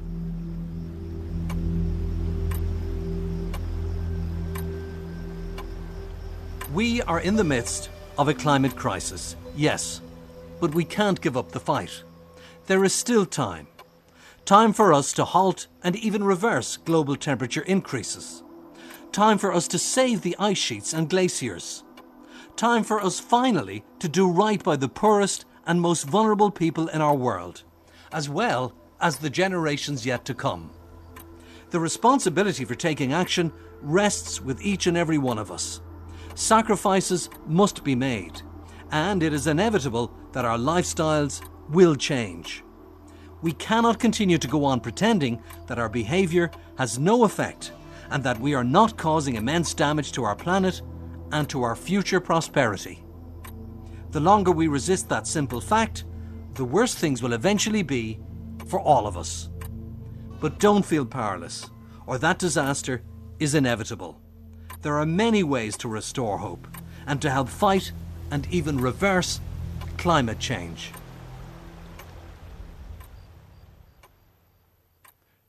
We are in the midst of a climate crisis, yes, but we can't give up the fight. There is still time. Time for us to halt and even reverse global temperature increases. Time for us to save the ice sheets and glaciers. Time for us finally to do right by the poorest and most vulnerable people in our world, as well as the generations yet to come. The responsibility for taking action rests with each and every one of us. Sacrifices must be made, and it is inevitable that our lifestyles will change. We cannot continue to go on pretending that our behaviour has no effect and that we are not causing immense damage to our planet and to our future prosperity. The longer we resist that simple fact, the worse things will eventually be for all of us. But don't feel powerless, or that disaster is inevitable. There are many ways to restore hope and to help fight and even reverse climate change.